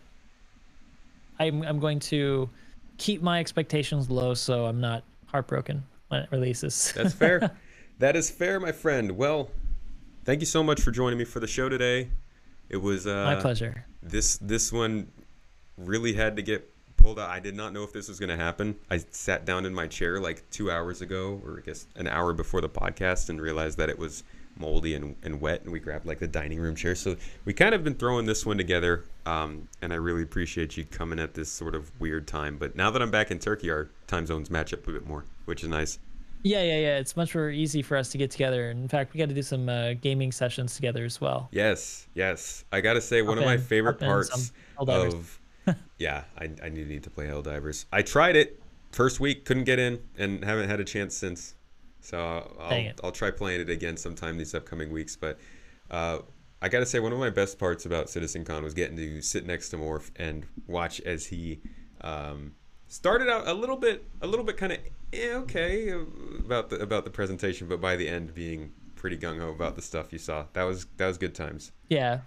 I'm I'm going to keep my expectations low so I'm not heartbroken when it releases. That's fair. That is fair, my friend. Well, thank you so much for joining me for the show today. It was uh, my pleasure. This this one really had to get pulled out. I did not know if this was going to happen. I sat down in my chair like two hours ago, or I guess an hour before the podcast, and realized that it was moldy and, and wet, and we grabbed like the dining room chair. So we kind of been throwing this one together, um, and I really appreciate you coming at this sort of weird time. But now that I'm back in Turkey, our time zones match up a bit more, which is nice. Yeah, yeah, yeah. It's much more easy for us to get together. In fact, we got to do some uh, gaming sessions together as well. Yes, yes. I got to say, one of my favorite parts of... yeah, I, I need, need to play Helldivers. I tried it first week, couldn't get in, and haven't had a chance since. So I'll, I'll try playing it again sometime these upcoming weeks. But uh, I got to say, one of my best parts about CitizenCon was getting to sit next to Morph and watch as he um, started out a little bit, a little bit kind of eh, okay about the about the presentation, but by the end being pretty gung ho about the stuff you saw. That was that was good times. Yeah,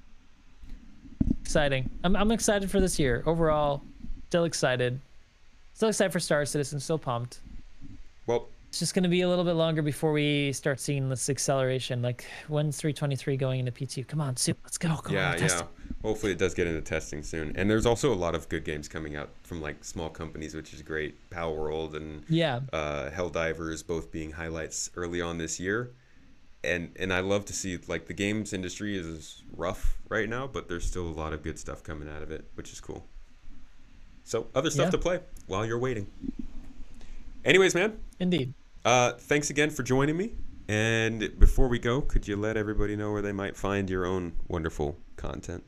exciting. I'm I'm excited for this year overall. Still excited. Still excited for Star Citizen. Still pumped. Well. It's just going to be a little bit longer before we start seeing this acceleration. Like, when's three twenty-three going into P two? Come on, soon. Let's go. Come yeah, on, yeah. Hopefully it does get into testing soon. And there's also a lot of good games coming out from like small companies, which is great. Pal World and yeah. uh, Helldivers both being highlights early on this year. And and I love to see, like, the games industry is rough right now, but there's still a lot of good stuff coming out of it, which is cool. So other stuff yeah. to play while you're waiting. Anyways, man. Indeed. Uh, thanks again for joining me. And before we go, could you let everybody know where they might find your own wonderful content?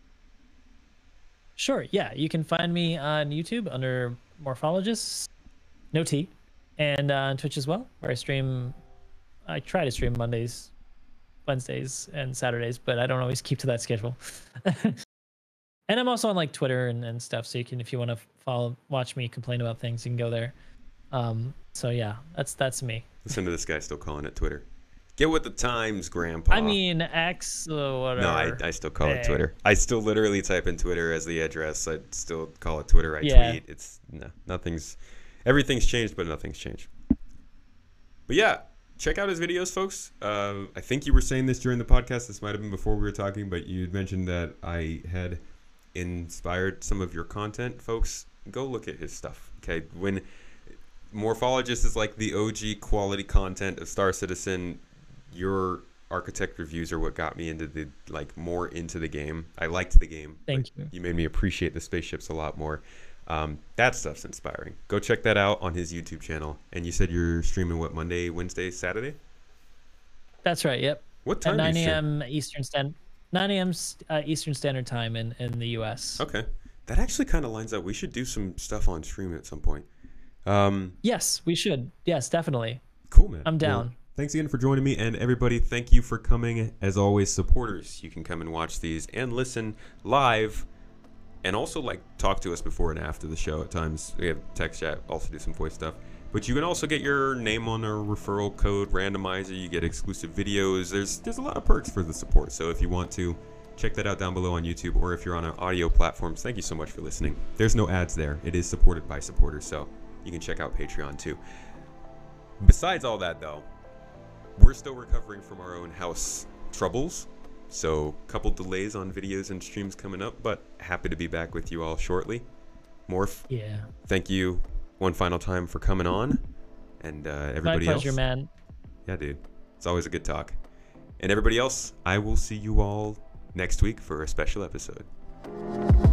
Sure. Yeah. You can find me on YouTube under Morphologist, no T, and uh, on Twitch as well, where I stream. I try to stream Mondays, Wednesdays, and Saturdays, but I don't always keep to that schedule. And I'm also on like Twitter and, and stuff. So you can, if you want to follow, watch me complain about things, you can go there. Um, so yeah, that's that's me. Listen to this guy still calling it Twitter. Get with the times, Grandpa. I mean, X or whatever. No, I, I still call hey. it Twitter. I still literally type in Twitter as the address. I still call it Twitter. I yeah. tweet. It's no, nothing's, everything's changed, but nothing's changed. But yeah, check out his videos, folks. Uh, I think you were saying this during the podcast. This might have been before we were talking, but you had mentioned that I had inspired some of your content. Folks, go look at his stuff. Okay, when Morphologist is like the O G quality content of Star Citizen, your architect reviews are what got me into the like more into the game. I liked the game. Thank you. You made me appreciate the spaceships a lot more. Um, that stuff's inspiring. Go check that out on his YouTube channel. And you said you're streaming what, Monday, Wednesday, Saturday? That's right. Yep. What time? At nine do you a stream? m Eastern Standard, nine a m Uh, Eastern Standard Time in in the U S. Okay, that actually kind of lines up. We should do some stuff on stream at some point. Um, Yes, we should. Yes, definitely. cool, man. I'm down. Well, thanks again for joining me, and everybody, thank you for coming. As always, supporters, you can come and watch these and listen live, and also like talk to us before and after the show. At times we have text chat, also do some voice stuff. But you can also get your name on a referral code randomizer. You get exclusive videos. There's there's a lot of perks for the support. So if you want to, check that out down below on YouTube, or if you're on our audio platforms, thank you so much for listening. There's no ads there. It is supported by supporters, so you can check out Patreon too. Besides all that, though, we're still recovering from our own house troubles. So a couple delays on videos and streams coming up, but happy to be back with you all shortly. Morph, Yeah. thank you one final time for coming on. And uh, everybody My pleasure, else. man. Yeah, dude. It's always a good talk. And everybody else, I will see you all next week for a special episode.